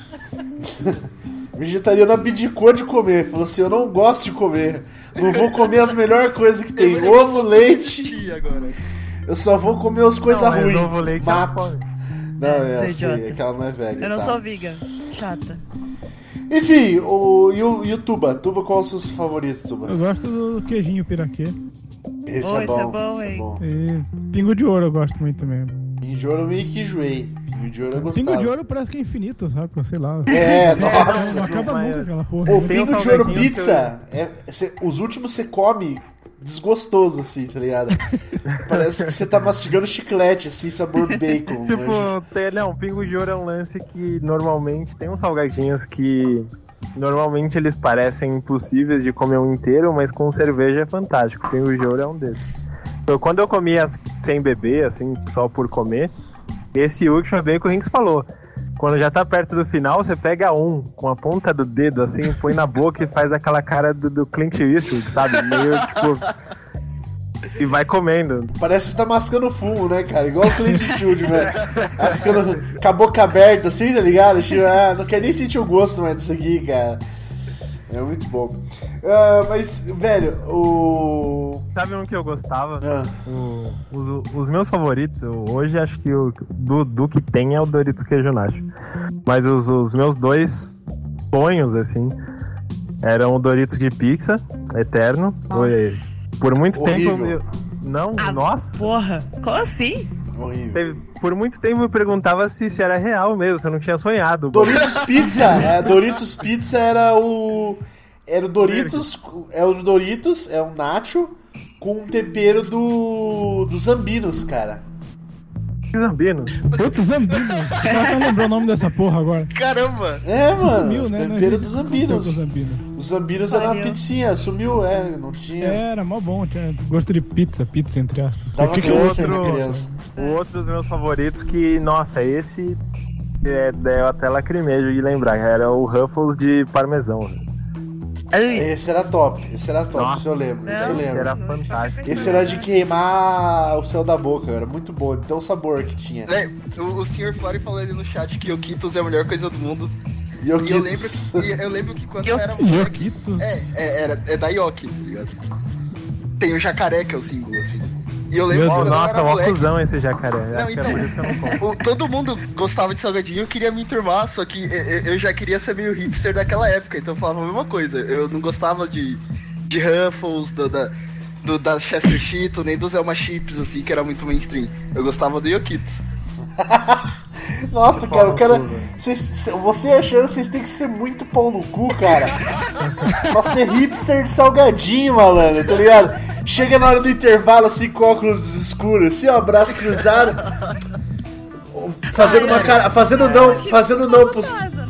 Vegetariano abdicou de comer, falou assim, eu não gosto de comer, não vou comer as melhores coisas que tem, Eu ovo, vou leite, assistir agora. eu só vou comer as coisas Não, mas ruins, ovo, leite ela mato. come. Não, é Sou assim, idiota. é que ela não é velha. Eu não tá. sou vegan. Chata. Enfim, o, e, o, e o Tuba? Tuba, qual é o seu favorito, Tuba? Eu gosto do queijinho piraquê. Esse Oh, é esse bom, é bom, esse é hein? bom. E pingo de ouro eu gosto muito também. Pingo de ouro eu meio que enjoei. Pingo de ouro eu gostava. Pingo de ouro parece que é infinito, sabe? Sei lá. É, Não nossa. acaba mas- nunca aquela porra. O Tem uns pingo de ouro salgadinhos pizza, é, cê- os últimos você come desgostoso, assim, tá ligado? Parece que você tá mastigando chiclete, assim, sabor bacon. Tipo, manja. tem, não, pingo de ouro é um lance que normalmente tem uns salgadinhos que normalmente eles parecem impossíveis de comer um inteiro, mas com cerveja é fantástico. Pingo de ouro é um desses. Então, quando eu comia sem beber, assim, só por comer, esse último é bem o que o Rinks falou. Quando já tá perto do final, você pega um com a ponta do dedo, assim, põe na boca e faz aquela cara do, do Clint Eastwood, sabe? Meio, tipo... E vai comendo. Parece que você tá mascando fumo, né, cara? Igual o Clint Eastwood, velho. Mascando com a boca aberta, assim, tá ligado? Tipo, ah, não quer nem sentir o gosto mais disso aqui, cara. É muito bom. Ah, mas, velho, o... Sabe um que eu gostava? Ah. O- os, os meus favoritos, eu- hoje acho que o do, do que tem é o Doritos Queijo Nacho. Mas os, os meus dois sonhos, assim, eram o Doritos de pizza, eterno. Foi- Por muito Horrível. tempo... Eu, não, Ah, nossa. Porra, como assim? Horrível. Teve- por muito tempo eu perguntava se, se era real mesmo, se eu não tinha sonhado. Doritos Pizza, é, Doritos Pizza era o... Era o Doritos, é o Doritos, é um nacho com um tempero do... dos Zambinos, cara. Zambino. Puta, Zambino. O cara até lembrou o nome dessa porra agora. Caramba! É, Isso mano, sumiu, né? tempero Não, dos o que aconteceu com o Zambinos. Zambino? Os Zambinos era uma Valeu. pizzinha, sumiu, é, não tinha... Era mó bom, tinha gosto de pizza, pizza entre aspas. Dava O que que câncer eu- na outro- criança. O outro dos meus favoritos que, nossa, esse é, eu até lacrimejo de lembrar, era o Ruffles de parmesão. Ai, Esse era top, esse era top, isso eu lembro, isso eu Não, Esse lembro. era fantástico. Esse era de queimar o céu da boca, era muito bom, então o sabor que tinha. É, o, o senhor Flori falou ali no chat que Yokitos é a melhor coisa do mundo. E eu, E eu lembro que, e eu lembro que quando eu era Yokitos. moleque... Yokitos. É, é, era, é da Yoki, tá ligado? Tem o jacaré, que é o símbolo, assim. E eu lembro Meu que quando Nossa, eu era mó moleque... cuzão esse jacaré. Não, Acho que então, é por isso que eu não como. o- todo mundo gostava de salgadinho, eu queria me enturmar, só que eu, eu já queria ser meio hipster daquela época, então eu falava a mesma coisa. Eu não gostava de, de Ruffles, do, da, do, da Chester Cheeto, nem dos Elma Chips, assim, que era muito mainstream. Eu gostava do Yokitos. Nossa, cara, o cara. Cês, você achando que vocês têm que ser muito pau no cu, cara. Pra ser hipster de salgadinho, malandro, tá ligado? Chega na hora do intervalo, assim, com óculos escuros, assim, ó, braço cruzado. Fazendo uma cara. Fazendo não, fazendo não pros.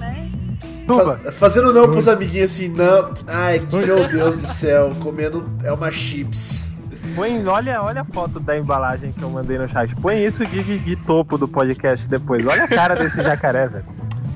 Fa- fazendo não pros amiguinhos assim, não. Ai, meu Deus do céu, comendo é uma chips. Põe, olha, olha a foto da embalagem que eu mandei no chat. Põe isso de, de, de topo do podcast depois. Olha a cara desse jacaré, velho.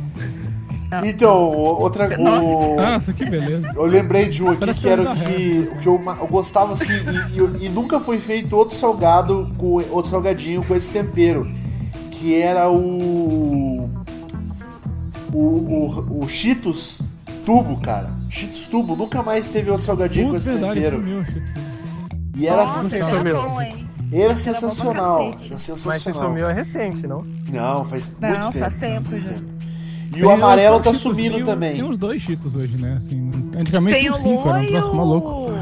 Então, outra. O... Nossa, que beleza. Eu lembrei de um aqui Parece que era o coisa que, o que eu, eu gostava assim, e, e, e nunca foi feito outro salgado, com outro salgadinho com esse tempero. Que era o. O, o, o Cheetos Tubo, cara. Cheetos Tubo, nunca mais teve outro salgadinho com Putz, esse verdade, tempero. sumiu, Cheetos. E era, Nossa, Isso era meu. bom, hein? era sensacional. Era Mas se sensacional. sumiu é recente, não? Não, faz Não, muito tempo. faz tempo muito já. tempo. E Tem o amarelo os tá Cheetos, sumindo tem, também. Tem uns dois Cheetos hoje, né? Assim, antigamente Tem tinha o uns cinco, era um Lua e troço o... maluco.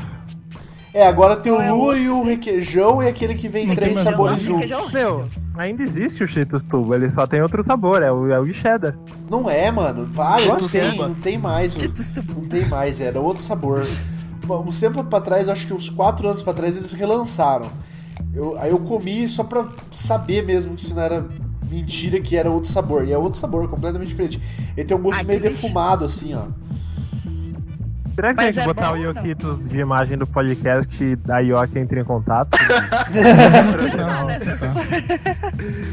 É, agora tem o Não é Lua o- e o requeijão e aquele que vem Não três tem mais sabores nada. juntos. Requeijão? Meu, ainda existe o Cheetos Tubo, ele só tem outro sabor, é o, é o de cheddar. Não é, mano. Para, não Cheetos tem, Tuba. não tem mais. o- Cheetos Tubo. Não tem mais, era outro sabor. Bom, uns tempos pra trás, acho que uns quatro anos pra trás, eles relançaram. Eu, aí eu comi só pra saber mesmo que se não era mentira, que era outro sabor. E é outro sabor, completamente diferente. Ele tem um gosto Ai, meio que lixo. defumado, assim, ó. Será que Mas se a gente é botar bom, o não? Yokitos de imagem do podcast, da Yoki entra em contato? Não, tá.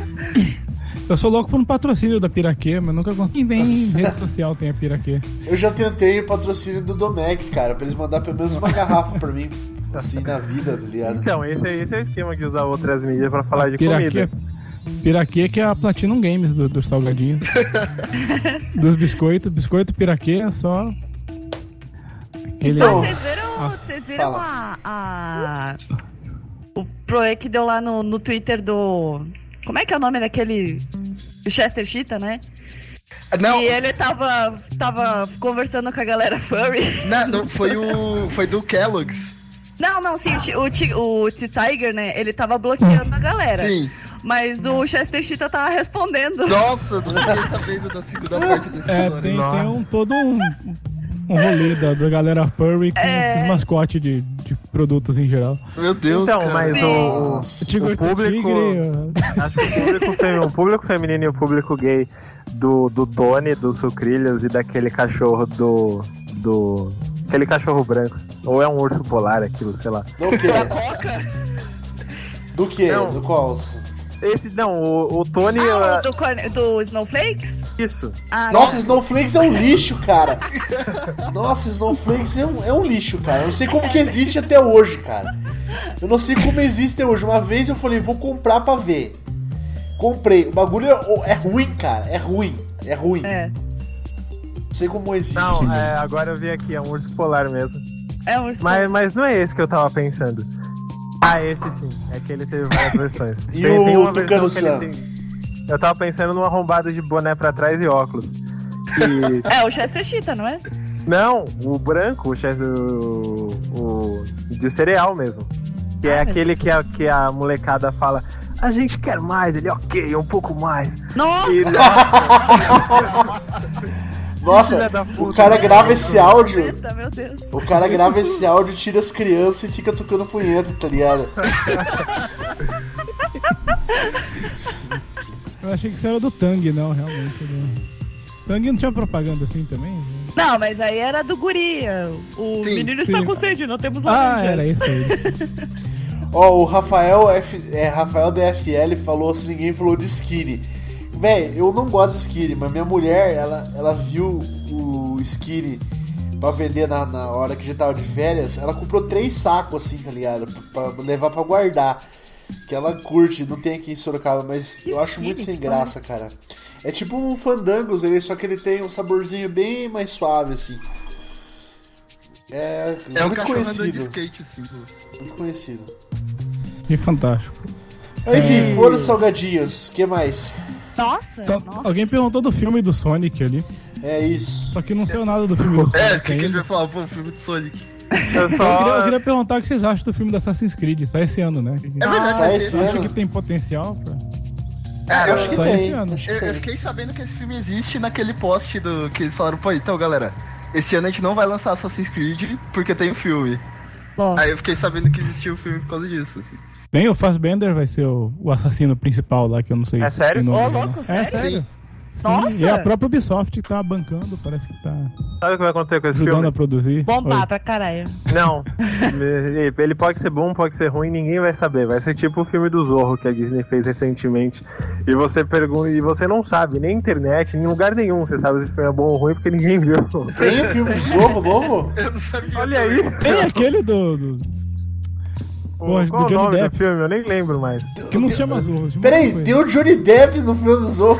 Eu sou louco por um patrocínio da Piraquê, mas nunca consegui. Nem em rede social tem a Piraquê. Eu já tentei o patrocínio do Domec, cara, pra eles mandar pelo menos uma garrafa pra mim, assim, na vida, tá ligado? Então, esse, é- esse é o esquema de usar outras mídias pra falar de Piraquê, comida. Piraquê que é a Platinum Games do- dos salgadinhos. Dos biscoitos. Biscoito Piraquê é só... Aquele... Então, Vocês viram, vocês viram fala. a, a... O proe que deu lá no, no Twitter do... Como é que é o nome daquele... Do Chester Cheetah, né? Não, E ele tava, tava conversando com a galera furry. não, não, foi o. Foi do Kellogg's. Não, não, sim, o, Ti- o, Ti- o T-Tiger, né? Ele tava bloqueando a galera. Sim. Mas o Chester Cheetah tava respondendo. Nossa, não fiquei sabendo da segunda parte dessa É, história. tem, tem um, Nossa. todo um, um rolê da, da galera furry com É. esses mascotes de, de produtos em geral. Meu Deus, Então, cara. mas o, o, Tigre, o público... tigre, Acho que o público, fem- o público feminino e o público gay do, do Tony, do Sucrilhos e daquele cachorro do... do aquele cachorro branco. Ou é um urso polar aquilo, sei lá. Do quê? Do quê? Não. Do qual? Esse, não, o, o Tony... Ah, é- o do, corne- do Snowflakes? Isso. Ah, Nossa, Snowflakes é um lixo, cara. Nossa, Snowflakes é um, é um lixo, cara. Eu não sei como que existe até hoje, cara. Eu não sei como existe até hoje. Uma vez eu falei, vou comprar pra ver. Comprei. O bagulho é, é ruim, cara. É ruim. É ruim. É, Não sei como existe. Não, é, agora eu vi aqui, é um urso polar mesmo. é um Mas, mas não é esse que eu tava pensando. Ah, esse sim. É que ele teve várias versões. E o Tucano que ele Sam? tem. Eu tava pensando num arrombado de boné pra trás e óculos. E... É o Chester Cheetah, não é? Não, o branco, o, Chester- o, o de cereal mesmo. Que é Ah, aquele que a, que a molecada fala, a gente quer mais, ele ok, um pouco mais. Nossa! E, Nossa, filha da o puta, cara né? grava esse áudio. Eita, meu Deus. O cara grava esse áudio, tira as crianças e fica tocando punheta, tá ligado? Eu achei que isso era do Tang, não, realmente. Não. Tang não tinha propaganda assim também? Não, mas aí era do guri. O Sim, menino está sim. com sede, não temos Ah, laranja. era isso aí. Ó, o Rafael, F, é, Rafael D F L falou se ninguém falou de skinny. Véi, eu não gosto de skinny, mas minha mulher, ela, ela viu o skinny pra vender na, na hora que a gente tava de férias. Ela comprou três sacos assim, tá ligado? Pra, pra levar pra guardar. Que ela curte, não tem aqui em Sorocaba, mas eu acho muito sem graça, cara. É tipo um Fandangos, ele, só que ele tem um saborzinho bem mais suave, assim. É, É um muito cachorro andando de conhecido. skate, assim. Muito conhecido. Que fantástico. Enfim, É. foram os salgadinhos. O que mais? Nossa, Então, nossa. alguém perguntou do filme do Sonic ali. É isso. Só que não saiu nada do filme do Sonic. É, o que, que a gente ainda. vai falar? Pô, o filme de Sonic. eu Eu queria, eu só... queria perguntar o que vocês acham do filme do Assassin's Creed. Sai esse ano, né? É verdade, sai vai esse ser ano. Acha que tem potencial pra... É, eu acho que só tem. esse ano. Acho que Eu, eu tem. fiquei sabendo que esse filme existe naquele post do que eles falaram, pô, então galera, esse ano a gente não vai lançar Assassin's Creed porque tem o filme. Ó, Aí eu fiquei sabendo que existia o filme por causa disso. Assim. Tem o Fassbender, vai ser o, o assassino principal lá, que eu não sei É se sério? o nome Ô, dele. louco, É sério? sério. Sim. Sim, Nossa! e a própria Ubisoft que tá bancando, parece que tá Sabe o que vai acontecer com esse ajudando filme? a produzir. bombar Oi. pra caralho. Não. Ele pode ser bom, pode ser ruim, ninguém vai saber. Vai ser tipo o filme do Zorro que a Disney fez recentemente. E você pergunta, e você não sabe, nem internet, nem lugar nenhum. Você sabe se o filme é bom ou ruim porque ninguém viu. Tem o filme do Zorro novo? Eu não sabia. Olha aí. Tem aquele do. do Pô, Qual do o Johnny nome Depp. do filme? Eu nem lembro mais. que não se chama Zorro. se chama Peraí, outra tem coisa. o Johnny Depp no filme do Zorro.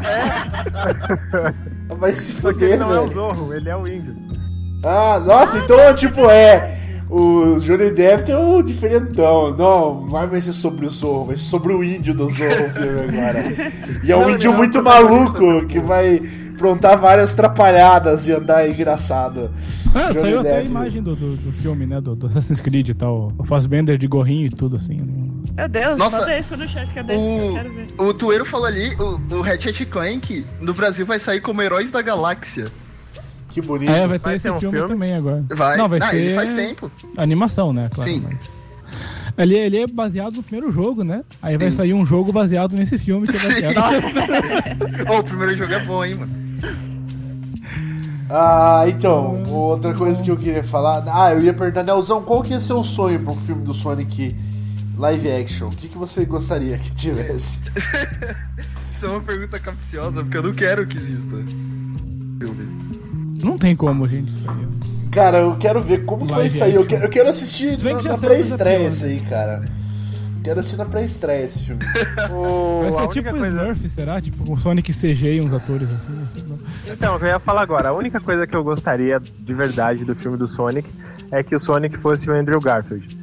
Vai se Só que ele fuder, não é o velho. Zorro, ele é o índio. Ah, nossa, então, tipo, é. O Johnny Depp tem um diferentão. Não, não vai ser sobre o Zorro, vai ser sobre o índio do Zorro o filme agora. E é um Não, índio ele é muito um protagonista, maluco que vai aprontar várias trapalhadas e andar engraçado. Ah, Johnny saiu até a Depp. imagem do, do, do filme, né? Do, do Assassin's Creed e tal. O Fassbender de gorrinho e tudo assim. Meu Deus, Nossa, manda isso no chat, cadê? Eu quero ver. O, o Tueiro falou ali, o, o Ratchet Clank no Brasil vai sair como Heróis da Galáxia. Que bonito. É, vai ter Vai esse ter um filme, filme? também agora. Vai? Não, vai ah, ser ele faz tempo. animação, né? Claro, Sim. mas- Ele, ele é baseado no primeiro jogo, né? Aí vai Sim. sair um jogo baseado nesse filme que é Sim. baseado. Ô, o primeiro jogo é bom, hein, mano. Ah, então, outra coisa que eu queria falar. Ah, eu ia perguntar, Nelzão, qual que ia ser o sonho pro filme do Sonic live action? O que, que você gostaria que tivesse? Isso é uma pergunta capciosa, porque eu não quero que exista. Filme. Não tem como, gente. Isso aí. Cara, eu quero ver como que vai Live sair. Eu action. quero, eu quero assistir Se bem na, que já na saiu pré-estreia coisa isso aí, cara. Quero assistir na pré-estreia esse filme. O, Vai a ser única tipo coisa... Smurf, será? Tipo com Sonic C G e uns atores assim. assim não. Então, eu ia falar agora, a única coisa que eu gostaria de verdade do filme do Sonic é que o Sonic fosse o Andrew Garfield.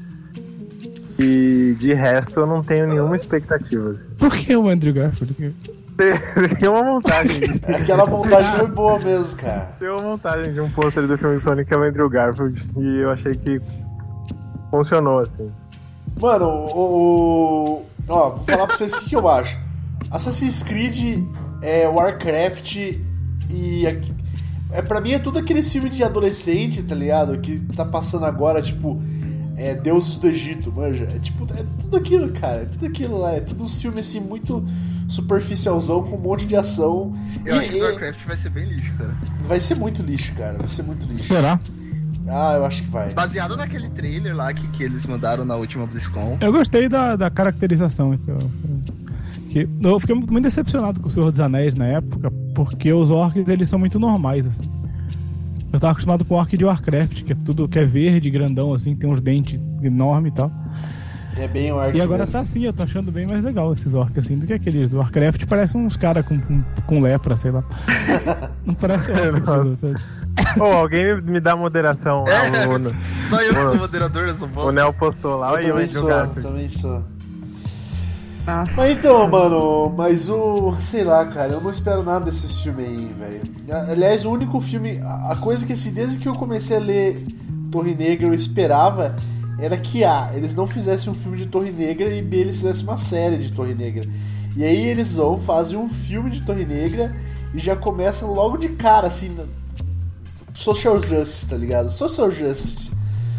E de resto eu não tenho nenhuma expectativa. Assim. Por que o Andrew Garfield? Tem uma montagem. Aquela montagem foi boa mesmo, cara. Tem uma montagem de um pôster do filme do Sonic que é o Andrew Garfield. E eu achei que funcionou, assim. Mano, o. o- ó, vou falar pra vocês o que, que eu acho. Assassin's Creed, é, Warcraft e. É, pra mim é tudo aquele filme de adolescente, tá ligado? Que tá passando agora, tipo. É, Deuses do Egito, manja. É tipo, é tudo aquilo, cara. É tudo aquilo lá. É tudo um filme assim, muito superficialzão, com um monte de ação. Eu E- acho que e- o Warcraft vai ser bem lixo, cara. vai ser muito lixo, cara. Vai ser muito lixo. Será? Ah, eu acho que vai. Baseado naquele trailer lá que, que eles mandaram na última BlizzCon. Eu gostei da, da caracterização. Que eu, que eu fiquei muito decepcionado com o Senhor dos Anéis na época, porque os orcs eles são muito normais, assim. Eu tava acostumado com o orc de Warcraft, que é tudo que é verde, grandão, assim, tem uns dentes enormes e tal. É bem o arte E agora mesmo. tá assim, eu tô achando bem mais legal esses orcs, assim, do que aqueles do Warcraft. Parece uns caras com, com, com lepra, sei lá. Não parece orc. Nossa. sabe? Ô, alguém me, me dá moderação lá. É, O, só eu que sou moderador dessa o bosta. Nel postou lá, Eu aí o também Andrew sou, Garfield. também sou. Nossa. Mas então, mano, mas o. Sei lá, cara, eu não espero nada desses filmes aí, velho. Aliás, o único filme. A a coisa que assim, desde que eu comecei a ler Torre Negra, eu esperava era que A, eles não fizessem um filme de Torre Negra e B, eles fizessem uma série de Torre Negra. E aí eles vão, fazem um filme de Torre Negra e já começam logo de cara, assim. na- Social Justice, tá ligado? Social Justice.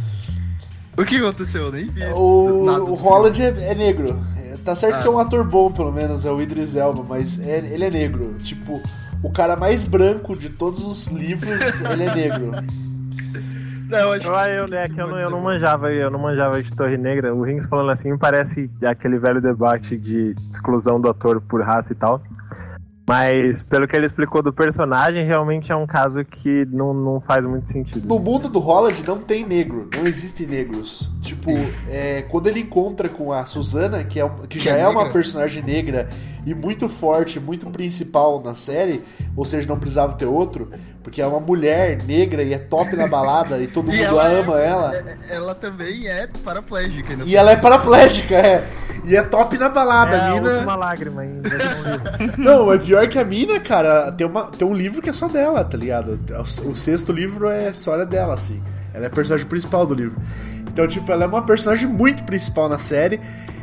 O que aconteceu? Eu nem vi. O, nada o do Holland é, é negro. É, Tá certo Ah. que é um ator bom, pelo menos, é o Idris Elba, mas é- ele é negro. Tipo, o cara mais branco de todos os livros, ele é negro. filme. Não, acho Eu, eu, é que eu, não, eu não manjava, eu não manjava de Torre Negra. O Rings falando assim parece aquele velho debate de exclusão do ator por raça e tal. Mas pelo que ele explicou do personagem, realmente é um caso que não, não faz muito sentido. No mundo do Holland não tem negro, não existem negros. Tipo, é, quando ele encontra com a Susana, que, é, um- que já é é uma negra. personagem negra e muito forte, muito principal na série, ou seja, não precisava ter outro, porque é uma mulher negra e é top na balada e todo E mundo ela lá é- ama ela. é- ela também é paraplégica. Ainda E ela é paraplégica, é. E é top na balada, É a a mina. última lágrima ainda. Não, é pior que a mina, cara, tem, uma, tem um livro que é só dela, tá ligado? O, o sexto livro é a história dela, assim. Ela é a personagem principal do livro. Então, tipo, ela é uma personagem muito principal na série.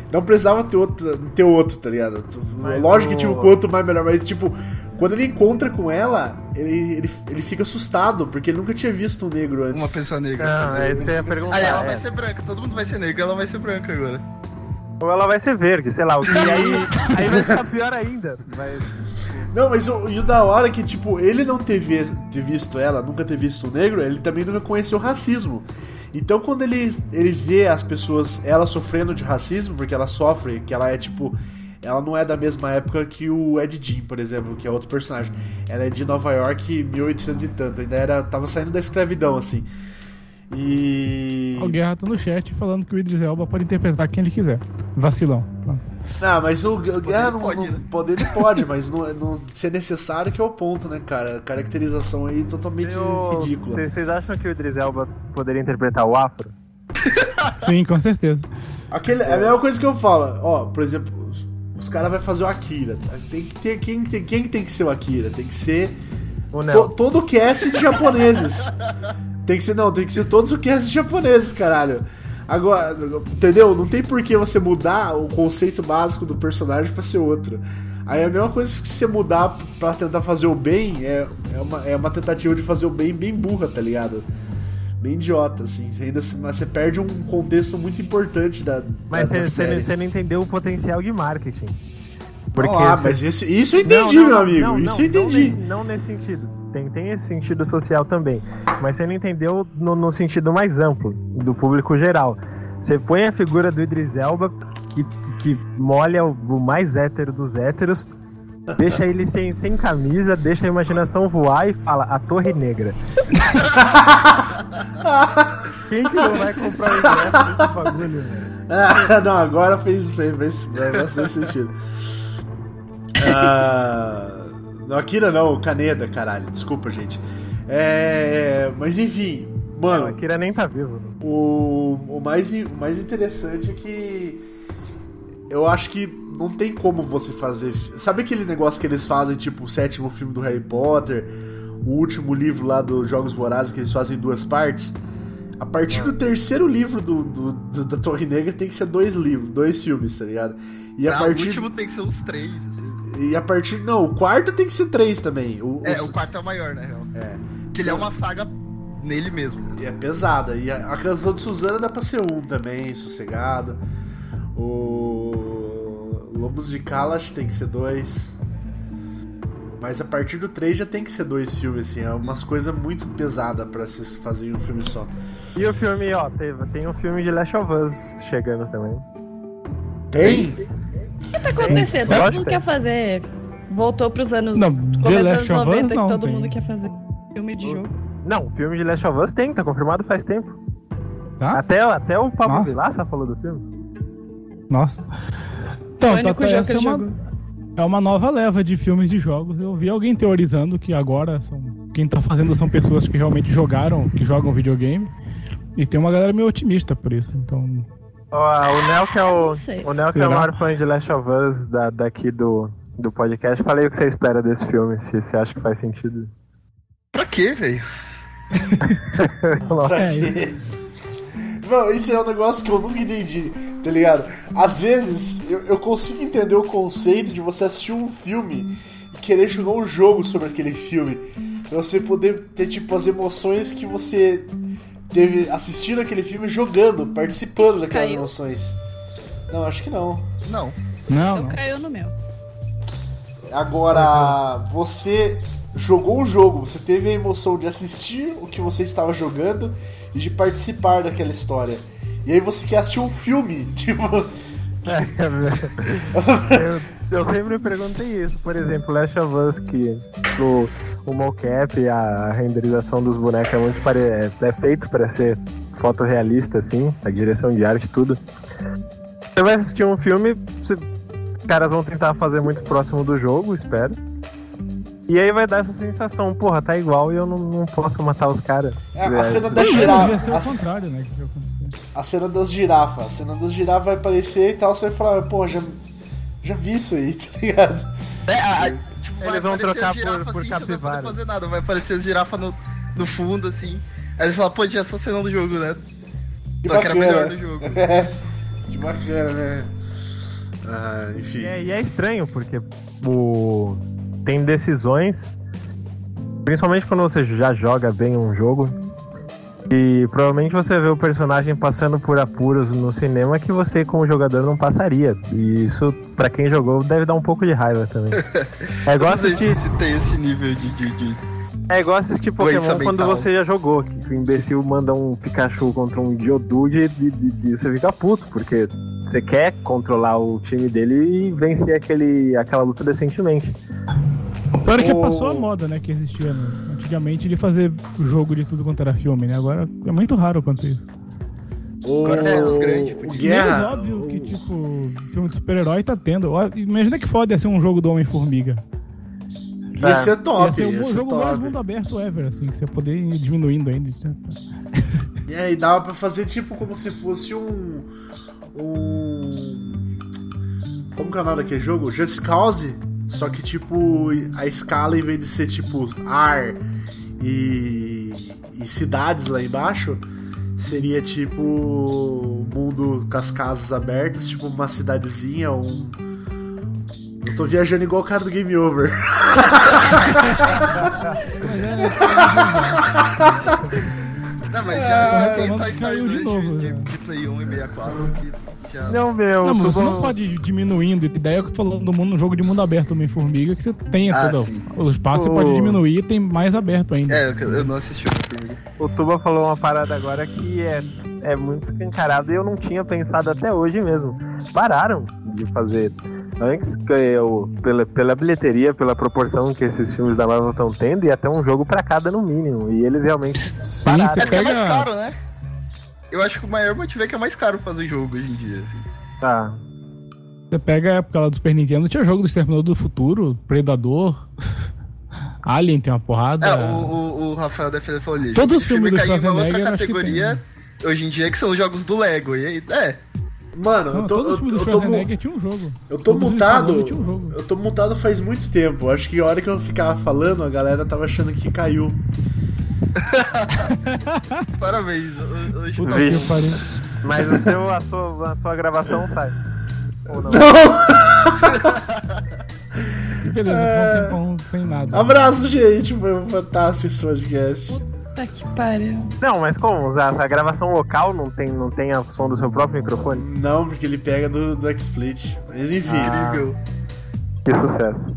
Não precisava ter outro, ter outro, tá ligado? Mas Lógico o- que tinha um quanto mais melhor, mas tipo, quando ele encontra com ela, ele, ele, ele fica assustado, porque ele nunca tinha visto um negro antes. Uma pessoa negra. Não, é isso que eu ia perguntar. Aí ela é. vai ser branca, todo mundo vai ser negro, ela vai ser branca agora. Ou ela vai ser verde, sei lá. O que aí, aí vai ficar pior ainda. Vai... Não, mas o, e o da hora é que, tipo, ele não ter, vi- ter visto ela, nunca ter visto um negro, ele também nunca conheceu o racismo. Então quando ele, ele vê as pessoas, ela sofrendo de racismo, porque ela sofre, que ela é tipo... Ela não é da mesma época que o Ed Gein, por exemplo, que é outro personagem. Ela é de Nova York, mil e oitocentos e tanto, ainda era, tava saindo da escravidão, assim. E... O Guerra tá no chat falando que o Idris Elba pode interpretar quem ele quiser. Vacilão. Pronto. Ah, mas o, o Guerra não, pode, não- né? poder ele pode, mas não, não ser necessário que é o ponto, né, cara? Caracterização aí totalmente Eu- ridícula. Vocês vocês acham que o Idris Elba poderia interpretar o Afro? Sim, com certeza. Aquele, é a mesma coisa que eu falo, ó, por exemplo, os, os caras vão fazer o Akira. Tá? Tem que ter, quem, tem, quem tem que ser o Akira? Tem que ser O to, Neo. todo o cast de japoneses. Tem que ser, não, tem que ser todos os cast japoneses, caralho. Agora, entendeu? Não tem por que você mudar o conceito básico do personagem pra ser outro. Aí a mesma coisa que você mudar pra tentar fazer o bem é, é, uma, é uma tentativa de fazer o bem bem burra, tá ligado? Bem idiota, assim. Você ainda mas você perde um contexto muito importante da, Mas da, da você série. você não entendeu o potencial de marketing. Porque ah, cê- mas isso, isso eu entendi, Não, não, meu amigo. não, isso não, eu entendi. Não nesse, não nesse sentido. Tem, tem esse sentido social também. Mas você não entendeu no, no sentido mais amplo, do público geral. Você põe a figura do Idris Elba, que, que molha o, o mais hétero dos héteros, deixa ele sem, sem camisa, deixa a imaginação voar e fala, a Torre Negra. Quem que não vai comprar o ingresso desse bagulho, velho? Ah, não, agora fez, fez, fez, fez bastante sentido. Ah, não, Akira não, o Kaneda, caralho. Desculpa, gente. É, mas enfim, mano, A Kira nem tá vivo. o, o, mais, o mais interessante é que eu acho que não tem como você fazer. Sabe aquele negócio que eles fazem, tipo o sétimo filme do Harry Potter, o último livro lá dos Jogos Vorazes que eles fazem em duas partes? A partir do terceiro livro do, do- do- da Torre Negra tem que ser dois livros, dois filmes, tá ligado? E a Ah, partir O último tem que ser uns três, assim. e a partir não, o quarto tem que ser três também. O, É, o- o quarto é o maior, né, real? é. Que ele é uma saga nele mesmo. E é pesada. E a, a canção de Suzana dá pra ser um também, sossegado. O Lobos de Kalash tem que ser dois. Mas a partir do três já tem que ser dois filmes, assim. É umas coisas muito pesadas pra se fazer em um filme só. E o filme, ó, teve, tem um filme de Last of Us chegando também. Tem? O que tá acontecendo? Todo Lógico mundo que quer fazer. Voltou pros anos. Não, The começo Last anos of Us noventa não que todo tem. mundo quer fazer filme de jogo. Não, o filme de Last of Us tem, tá confirmado faz tempo. Tá? Até, até o Pablo Ah. Vilaça falou do filme. Nossa. Foi Então, o tá, único tá, jogo essa que é ele uma, jogou. é uma nova leva de filmes de jogos. Eu vi alguém teorizando que agora são, quem tá fazendo são pessoas que realmente jogaram, que jogam videogame. E tem uma galera meio otimista por isso. Então, Ó, o Nel que é o, Não sei. o Nel que é o Será? maior fã de Last of Us da, daqui do, do podcast. Falei o que você espera desse filme, se você acha que faz sentido. Pra quê, velho? é isso. Não, isso é um negócio que eu nunca entendi, tá ligado? Às vezes eu, eu consigo entender o conceito de você assistir um filme e querer jogar um jogo sobre aquele filme. Pra você poder ter, tipo, as emoções que você teve assistindo aquele filme, jogando, participando daquelas Caiu. emoções. Não, acho que não. Não. Não, Então não. caiu no meu. Agora, você jogou um jogo, você teve a emoção de assistir o que você estava jogando e de participar daquela história. E aí você quer assistir um filme, tipo. eu, eu sempre me perguntei isso. Por exemplo, Last of Us, que o, o mocap, a renderização dos bonecos é muito pare... é, é feito para ser fotorrealista, assim, a direção de arte, tudo. Você vai assistir um filme, você... os caras vão tentar fazer muito próximo do jogo, espero. E aí vai dar essa sensação, porra, tá igual e eu não, não posso matar os caras. É, a cena da Não, girafa. devia ser o A, contrário, né? Que ia acontecer. a cena das girafas. A cena das girafas vai aparecer e tal, você vai falar, pô, já, já vi isso aí, tá ligado? É, a, a, tipo, vai Eles vão aparecer trocar a girafa por- por assim, você não vai capivara. poder fazer nada. Vai aparecer as girafas no, no fundo, assim. Aí eles falam, pô, tinha essa cena do jogo, né? Que Só que era bacana. melhor no jogo. É, que bacana, né? Ah, enfim. E é, e é estranho, porque o... tem decisões, principalmente quando você já joga bem um jogo, e provavelmente você vê o personagem passando por apuros no cinema que você, como jogador, não passaria. E isso, pra quem jogou, deve dar um pouco de raiva também. É igual não sei assistir... se tem esse nível de... de, de... É igual assistir Pokémon quando você já jogou, que o imbecil manda um Pikachu contra um Geodude e, e, e você fica puto, porque você quer controlar o time dele e vencer aquele, aquela luta decentemente. Pior é que O- passou a moda, né, que existia né, antigamente de fazer jogo de tudo quanto era filme, né? Agora é muito raro quanto isso. O, Agora é dos grandes, o podia. Guerra. Menos óbvio que, tipo, filme de super-herói tá tendo. Ó, imagina que foda ia ser um jogo do Homem-Formiga. Ia ser top, Ia ser ia o ser jogo mais top. mundo aberto ever, assim, que você ia poder ir diminuindo ainda. E aí dava pra fazer tipo como se fosse um. Um. Como que é o nome daquele jogo? Just Cause. Só que tipo, a escala em vez de ser tipo ar e, e cidades lá embaixo, seria tipo mundo com as casas abertas, tipo uma cidadezinha, um. Eu tô viajando igual o cara do Game Over. Não, mas já Ah, tem mas Toy Story caiu de dois novo, de, né? de, de Play um e sessenta e quatro que já... Não, meu, Não, mas tu você bom- não pode ir diminuindo. A ideia é que eu tô falando do mundo, um jogo de mundo aberto Homem-Formiga, que você tenha Ah, todo sim. o espaço, você O- pode diminuir e tem mais aberto ainda. É, eu eu não assisti o filme. O Tuba falou uma parada agora que é, é muito escancarado e eu não tinha pensado até hoje mesmo. Pararam de fazer. Antes, que eu, pela, pela bilheteria, pela proporção que esses filmes da Marvel estão tendo, e até um jogo pra cada no mínimo. E eles realmente Sim, pararam. você É porque é pega... mais caro, né? Eu acho que o maior motivo é que é mais caro fazer jogo hoje em dia, assim. Tá. Você pega a época lá do Super Nintendo, tinha jogo do Exterminador do Futuro, Predador, Alien tem uma porrada. É, o, o, o Rafael da Filha falou ali. Todos esse os filmes do caiu em uma Schwarzenegger, outra acho que categoria hoje em dia, que são os jogos do Lego. E aí, é. Mano, Não, eu tô, todos eu, os filmes do eu tô, mu- Schwarzenegger tinha um jogo. eu tô Todos os mutado. Stallone tinha um jogo. Eu tô mutado faz muito tempo. Acho que a hora que eu ficava falando, a galera tava achando que caiu. Parabéns. Hoje Puta Vixe. que pariu. Mas o seu, a, sua, a sua gravação sai. Ou não? E beleza, ficou um tempão sem nada. Abraço, gente. Foi um fantástico esse podcast. Puta que pariu. Não, mas como? A, a gravação local não tem, não tem a som do seu próprio microfone? Não, porque ele pega do, do XSplit. Mas enfim. incrível. Que sucesso.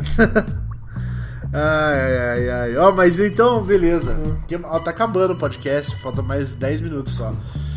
Ai, ai, ai, ai. Ó, mas então, beleza. Que- ó, tá acabando o podcast. Falta mais dez minutos só.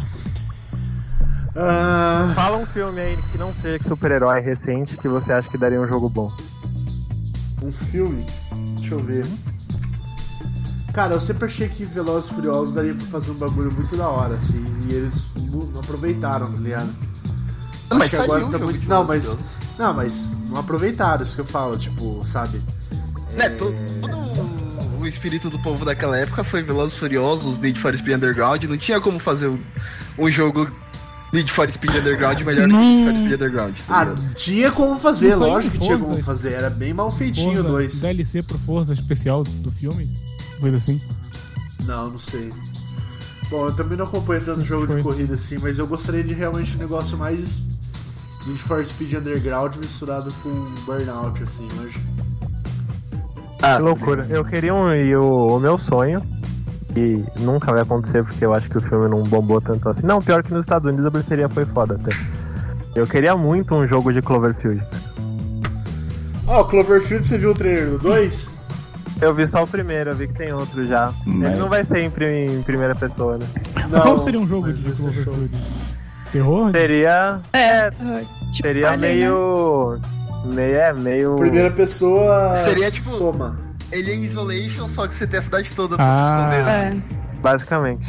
Ah, Fala um filme aí que não seja super-herói recente que você acha que daria um jogo bom. um filme. Deixa eu ver. Cara, eu sempre achei que Velozes e Furiosos daria pra fazer um bagulho muito da hora, assim. E eles não não aproveitaram, tá ligado? Não, mas Acho que agora saiu um tá jogo muito- de Não, Velozes e mas. Furiosos. Não, mas não aproveitaram, isso que eu falo, tipo, sabe? Né, todo o, o espírito do povo daquela época foi Velozes e Furiosos, Need for Speed Underground. Não tinha como fazer um, um jogo Need for Speed Underground melhor que Need for Speed Underground. Tá Ah, ligado? tinha como fazer, Não saiu lógico que tinha Forza. como fazer. Era bem mal feitinho o Forza, dois. D L C pro Forza especial do, do filme. Coisa assim. Não, não sei. Bom, eu também não acompanho tanto jogo de Foi. corrida assim, mas eu gostaria de realmente um negócio mais Need for Speed Underground misturado com Burnout, assim, mas... Ah, Que loucura. Eu queria um. E o, o meu sonho, que nunca vai acontecer porque eu acho que o filme não bombou tanto assim. Não, pior que nos Estados Unidos a bilheteria foi foda até. Eu queria muito um jogo de Cloverfield. Ó, Cloverfield, você viu o trailer do dois? Eu vi só o primeiro, eu vi que tem outro já. Mas- Ele não vai ser em, pri- em primeira pessoa, né? Mas qual seria um jogo mas de vai ser show. Cloverfield? Terror? Seria. É, tipo, Seria Alien, né? meio. Meio. É, meio. Primeira pessoa... Seria tipo- Soma. Alien Isolation, só que você tem a cidade toda pra se Ah. esconder. assim. É. Basicamente.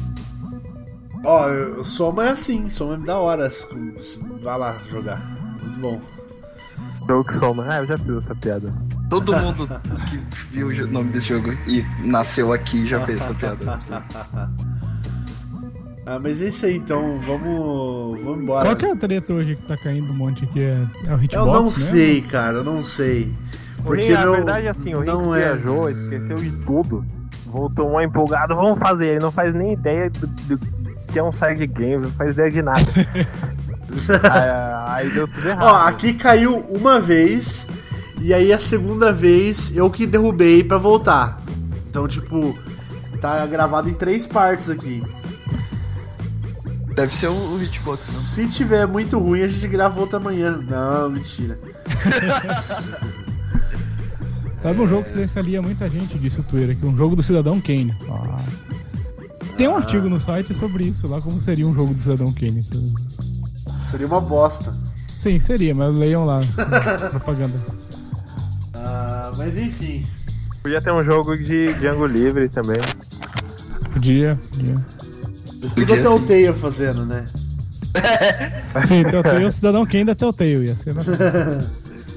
Ó, eu- Soma é assim, Soma é da hora. Vai lá jogar. Muito bom. Jogo que soma. Ah, eu já fiz essa piada. Todo mundo que viu o nome desse jogo e nasceu aqui já fez essa piada. Ah, mas é isso aí, então. Vamos, vamos embora. Qual que é a treta hoje que tá caindo um monte aqui? É, é o Hitbox, Eu não né? sei, cara, eu não sei. Porque Porque a meu- verdade é assim, o Hicks não é- viajou, esqueceu de tudo. Voltou um empolgado, vamos fazer. Ele não faz nem ideia do, do que é um side game, não faz ideia de nada. aí, aí deu tudo errado. Ó, aqui caiu uma vez, e aí a segunda vez eu que derrubei pra voltar. Então, tipo, tá gravado em três partes aqui. Deve ser o hitbox, não? Se tiver muito ruim, a gente grava outra manhã. Não, mentira. Sabe um jogo que silenciaria muita gente, disse o Twitter aqui, um jogo do Cidadão Kane. Ah. Tem um ah. artigo no site sobre isso, lá como seria um jogo do Cidadão Kane. Isso... Seria uma bosta. Sim, seria, mas leiam lá. Propaganda. Ah, mas enfim. Podia ter um jogo de Django Livre também. Podia, podia. Tudo a Telltale fazendo, né? Sim, Telltale, o Cidadão Kane da Telltale ia ser bacana.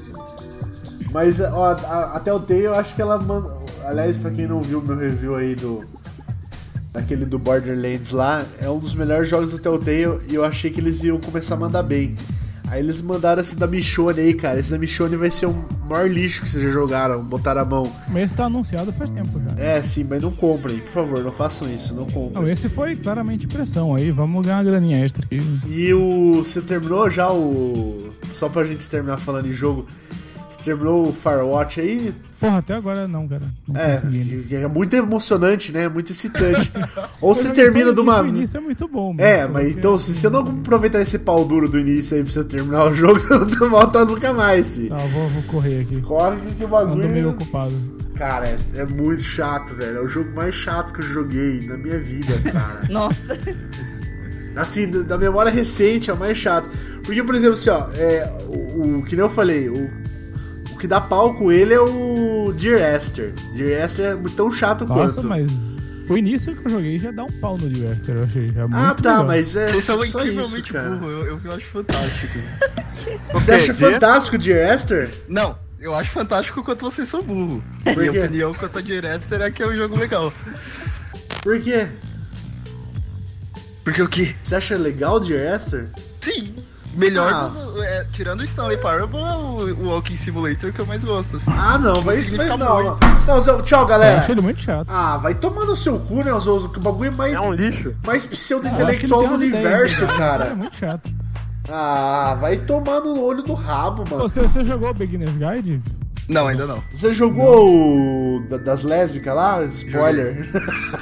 Mas ó, a, a Telltale, eu acho que ela manda... Aliás, pra quem não viu meu review aí do... Daquele do Borderlands lá, é um dos melhores jogos da Telltale e eu achei que eles iam começar a mandar bem. Aí eles mandaram esse da Michonne aí, cara. Esse da Michonne vai ser o maior lixo que vocês já jogaram, botaram a mão. Mas esse tá anunciado faz tempo já. É, sim, mas não comprem, por favor, não façam isso, não comprem. Não, esse foi claramente pressão aí, vamos ganhar uma graninha extra aqui. E o... Você terminou já o... Só pra gente terminar falando em jogo... Terminou o Firewatch aí? Porra, até agora não, cara. Não é, é muito emocionante, né? Muito excitante. Ou você termina de uma... O início é muito bom. É, mas então, se você não aproveitar esse pau duro do início aí pra você terminar o jogo, você não volta nunca mais, filho. Tá, vou, vou correr aqui. Corre que o bagulho... Ando meio ocupado. Cara, é, é muito chato, velho. É o jogo mais chato que eu joguei na minha vida, cara. Nossa. Assim, da memória recente, é o mais chato. Porque, por exemplo, assim, ó, é, o, o que nem eu falei, o... O que dá pau com ele é o Dear Esther. Dear Esther é tão chato Nossa, quanto. Mas o início que eu joguei já dá um pau no Dear Esther, eu achei. É muito ah, tá, legal. Mas é. Vocês são só incrivelmente burros, eu, eu, eu acho fantástico. Você acha fantástico o Dear Esther? Não, eu acho fantástico quanto vocês são burros. Por Minha quê? opinião quanto a Dear Esther é que é um jogo legal. Por quê? Porque o quê? Você acha legal o Dear Esther? Sim! Melhor, Ah. do, é, tirando o Stanley Parable, é o, o Walking Simulator que eu mais gosto. Assim. Ah, não, vai isso significa não. muito. Não, Zé, tchau, Eu galera. achei ele muito chato. Ah, vai tomar no seu cu, né, Zoso? Que o bagulho é mais, É um lixo. mais Eu acho que pseudo-intelectual ele do tem umas universo, ideias, cara. É muito chato. Ah, vai tomar no olho do rabo, mano. Você, você jogou o Beginner's Guide? Não, ainda não. Você jogou o da- das lésbicas lá? Spoiler.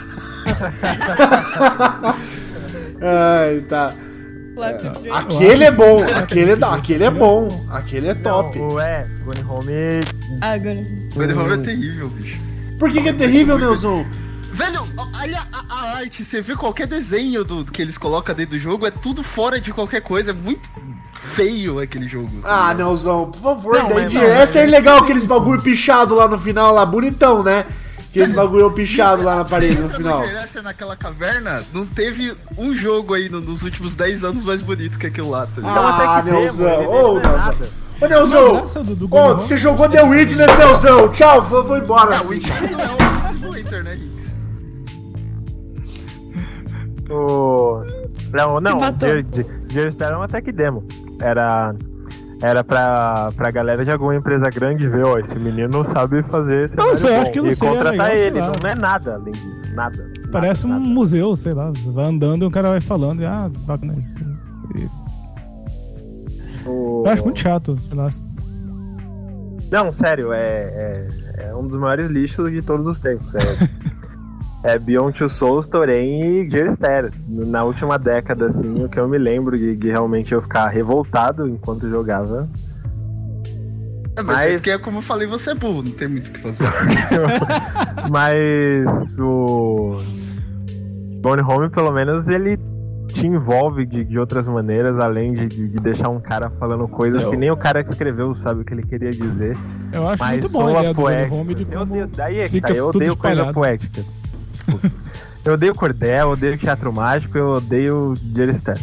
Ai, tá. Life is Strange. Aquele é bom, aquele é, da- aquele é bom, aquele é top. Não, o é, Gone Home... Ah, agora. O Gone Home é terrível, bicho. Por que, que é terrível, Nelson? Velho, olha a, a arte, você vê qualquer desenho do, do que eles colocam dentro do jogo, é tudo fora de qualquer coisa, é muito feio aquele jogo. Ah, Nelson, por favor, Não, daí mas de não, essa é mas- legal aqueles bagulho pichado lá no final, lá bonitão, né? Aqueles bagulho pichado lá na parede no final. Se naquela caverna, não teve um jogo aí no- nos últimos dez anos mais bonito que aquilo lá, tá ligado? Ah, até que Nelson, demo, ele ô, não é Nelson. nada. Ô, Nelson, Não, graça do- do ô, Gone Home. você jogou The Witness, Nelson, tchau, vou, vou embora. Ah, o Witness não é um simulator, né, Hicks? O... Não, não, matou. Dear Esther era uma tech demo. Era, era pra, pra galera de alguma empresa grande ver, ó, esse menino sabe fazer cenário Nossa, eu bom. acho que não E sei, é contratar legal, sei ele, lá. não é nada além disso, nada. Parece nada, um nada. museu, sei lá. Você vai andando e o cara vai falando. E, ah, bacana isso. E- O- Eu acho muito chato, sei lá. Não, sério, é, é, é um dos maiores lixos de todos os tempos. É, é Beyond Two Souls, Torém e Dear Esther. Na última década, assim, o que eu me lembro de, de realmente eu ficar revoltado enquanto jogava. É, mas, é Mas- porque, como eu falei, você é burro, não tem muito o que fazer. Mas o Gone Home, pelo menos, ele te envolve de, de outras maneiras, além de, de, de deixar um cara falando coisas Sim, que eu- nem o cara que escreveu sabe o que ele queria dizer. Eu acho Mas muito bom a soa ideia do Gone poético. Home de Eu como odeio, daí é que fica tá, eu tudo odeio coisa espalhado. poética. Tipo, eu odeio cordel, eu odeio teatro mágico, eu odeio Dear Esther.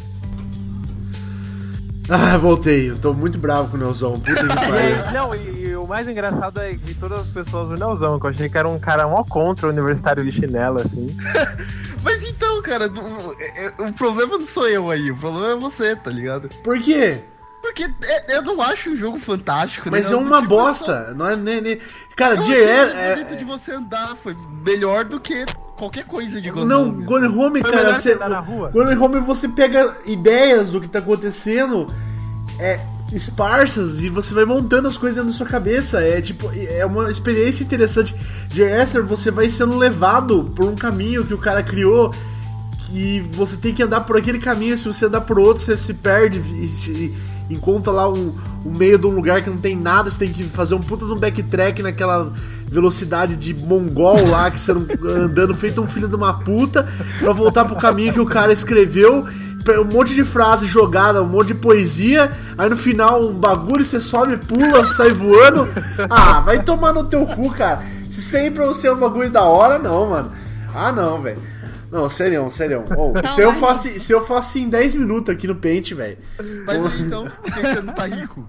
Ah, voltei, eu tô muito bravo com o Nelson, puta que E pariu. aí, não, e, e o mais engraçado é que todas as pessoas do Nelzão, que eu achei que era um cara mó contra o universitário de chinelo, assim. Mas então, cara, o, é- é- o problema não sou eu aí, o problema é você, tá ligado? Por quê? Porque é- eu não acho um jogo fantástico, Mas né? é Eu- uma tipo, bosta, não é nem... nem... Cara, Eu Dear achei Esther... o é- jeito de você andar foi melhor do que qualquer coisa de Gone Não, Home. Gone Home, Foi cara, melhor você, que andar na rua. Gone Home você pega ideias do que tá acontecendo, é, esparsas, e você vai montando as coisas dentro da sua cabeça. É tipo, é uma experiência interessante. Ger Esther, você vai sendo levado por um caminho que o cara criou, que você tem que andar por aquele caminho. Se você andar por outro, você se perde e, e encontra lá um, um meio de um lugar que não tem nada. Você tem que fazer um puta de um backtrack naquela velocidade de mongol lá, que você não, andando feito um filho de uma puta, pra voltar pro caminho que o cara escreveu. Um monte de frase jogada, um monte de poesia. Aí no final um bagulho, você sobe, pula, sai voando. Ah, vai tomar no teu cu, cara. Se sempre você é um bagulho da hora, não, mano. Ah, não, velho. Não, serião, serião. Oh, se, eu faço, se eu faço em dez minutos aqui no Paint, velho. Mas aí, então, por que você não tá rico?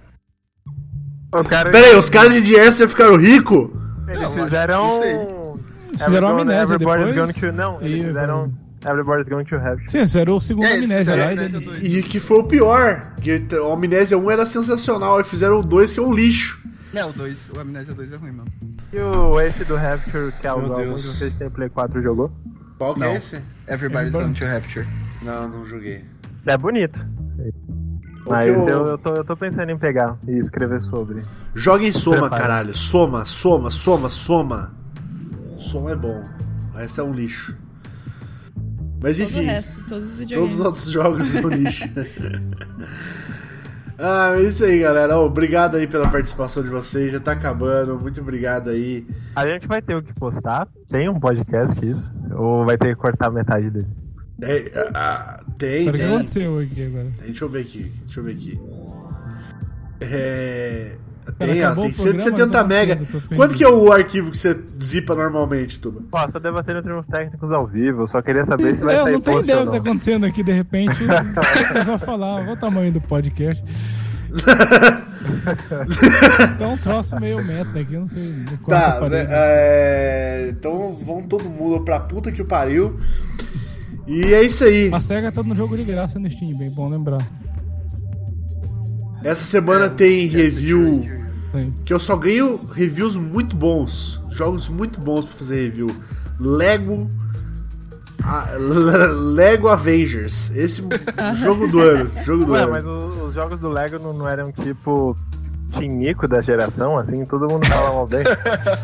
O cara, Pera aí, os caras de Ger Esther ficaram ricos? eles Não, mas fizeram... não sei. Eles fizeram Amnésia Everybody's depois. going to... Não, eles E- fizeram Everybody's Going to Have. Sim, eles fizeram o segundo É, eles Amnésia fizeram lá. Amnésia e- dois. E que foi o pior. Que o Amnésia um era sensacional. E fizeram o dois, que é um lixo. Não, o dois, o Amnésia dois é ruim, mano. E o esse do Rapture, que é o Meu algum de Deus. vocês que tem Play quatro jogou? Qual que Não. é esse? Everybody's Going to Rapture. Não, não joguei. É bonito. Mas eu- eu, eu, tô, eu tô pensando em pegar e escrever sobre. Joga em Soma, Prepara. caralho. Soma, Soma, Soma, Soma. Soma é bom. Esse é um lixo. Mas Todo o enfim, resto, todos os todos videogames. os outros jogos são lixo. Ah, é isso aí, galera. Ô, obrigado aí pela participação de vocês. Já tá acabando. Muito obrigado aí. A gente vai ter o que postar. Tem um podcast isso. Ou vai ter que cortar metade dele? É, ah, tem, Pera, o que tem. aconteceu aqui agora? Deixa eu ver aqui. Deixa eu ver aqui. É. Pera, Tem, ó, acabou tem o programa, cento e setenta então, mega. eu tô perdido. Quanto que é o arquivo que você zipa normalmente, Tuba? Ó, tô debatendo entre uns técnicos ao vivo. Eu só queria saber se vai É, eu sair não tenho post ideia ou do que não. tá acontecendo aqui, de repente. Eu vou falar, olha o tamanho do podcast. Então um troço meio meta aqui, eu não sei. do quanto Tá, eu parei. né, é, então vamos todo mundo pra puta que o pariu. E é isso aí. A SEGA tá no jogo de graça no Steam, bem bom lembrar. Essa semana tem review Sim. que eu só ganho reviews muito bons. Jogos muito bons pra fazer review. Lego. ah, Lego Avengers. Esse jogo do ano. Jogo do Ué, ano. mas os, os jogos do Lego não, não eram tipo tinico da geração, assim? Todo mundo fala mal bem.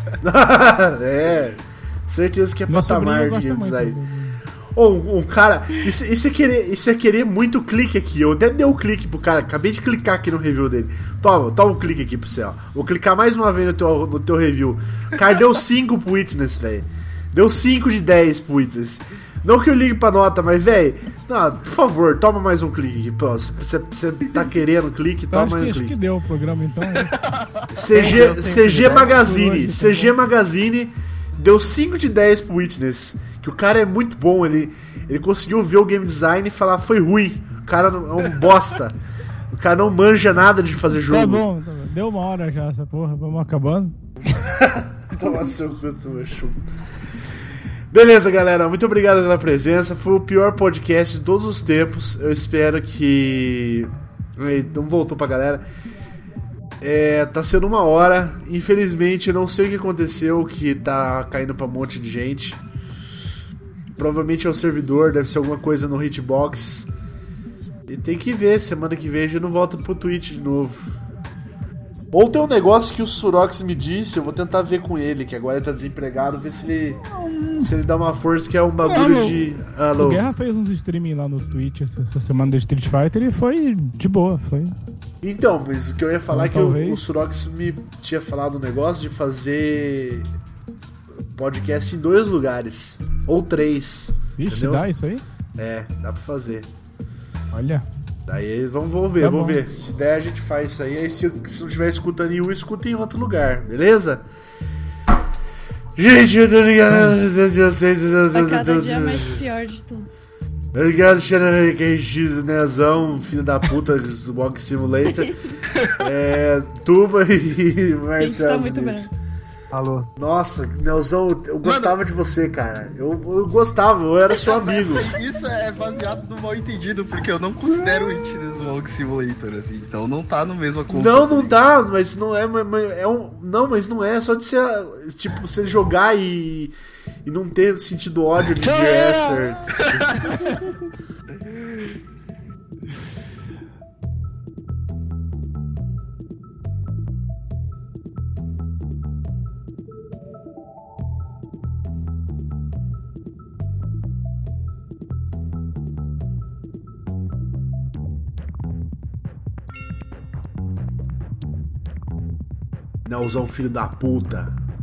É. Certeza que é Meu patamar sobrinho de game gosta design. muito. Ô, um, um cara, isso, isso, é querer, isso é querer muito clique aqui. Eu até dei um clique pro cara, acabei de clicar aqui no review dele. Toma, toma um clique aqui pro você, ó. Vou clicar mais uma vez no teu, no teu review. O cara deu cinco pro Witness, velho. Deu cinco de dez pro Witness. Não que eu ligue pra nota, mas, velho, por favor, toma mais um clique aqui. Pô, se você, você tá querendo clique, Eu toma acho, mais que, um acho que clique. deu o programa então. C G, Deu cinco C G de dez. Magazine, Hoje, C G Magazine deu cinco de dez pro Witness. Que o cara é muito bom, ele, ele conseguiu ver o game design e falar foi ruim. O cara não- é um bosta. O cara não manja nada de fazer jogo. Tá bom, tá bom. Deu uma hora já essa porra, vamos acabando. Tomar no seu cu, tu chupa. Beleza, galera. Muito obrigado pela presença. Foi o pior podcast de todos os tempos. Eu espero que. Aí, não voltou pra galera. É, tá sendo uma hora. Infelizmente, eu não sei o que aconteceu, que tá caindo pra um monte de gente. Provavelmente é o servidor, deve ser alguma coisa no hitbox. E tem que ver, semana que vem a gente não volta pro Twitch de novo. Ou tem um negócio que o Surox me disse, eu vou tentar ver com ele, que agora ele tá desempregado, ver se ele, se ele dá uma força, que é um bagulho Não, de... O Alô? Guerra fez uns streaming lá no Twitch essa, essa semana do Street Fighter e foi de boa, foi. Então, mas o que eu ia falar é que o, Talvez. o Surox me tinha falado um negócio de fazer podcast em dois lugares, ou três, Vixe, entendeu? dá isso aí? É, dá pra fazer. Olha. Daí vamos, vamos ver, Tá vamos bom. ver. Se der, a gente faz isso aí. Aí se, se não tiver escutando em um, escuta em outro lugar, beleza? Gente, muito obrigado. Tá cada dia mais pior de todos. Obrigado, Xanan K X, Nezão, filho da puta do Walk Simulator. é, Tuba e Tem que Marcelo. estar muito Diniz. branco. Alô? Nossa, Nelzão, eu gostava de você, cara. Eu, eu gostava, eu era seu amigo. Isso é baseado no mal entendido, porque eu não considero o Witness um Walk Simulator, assim, então não tá no mesmo conta. Não, não tá, mas não é, mas- mas é um, não, mas não é, só de você, tipo, você jogar e, e não ter sentido ódio de Jester. Nãozão, filho da puta.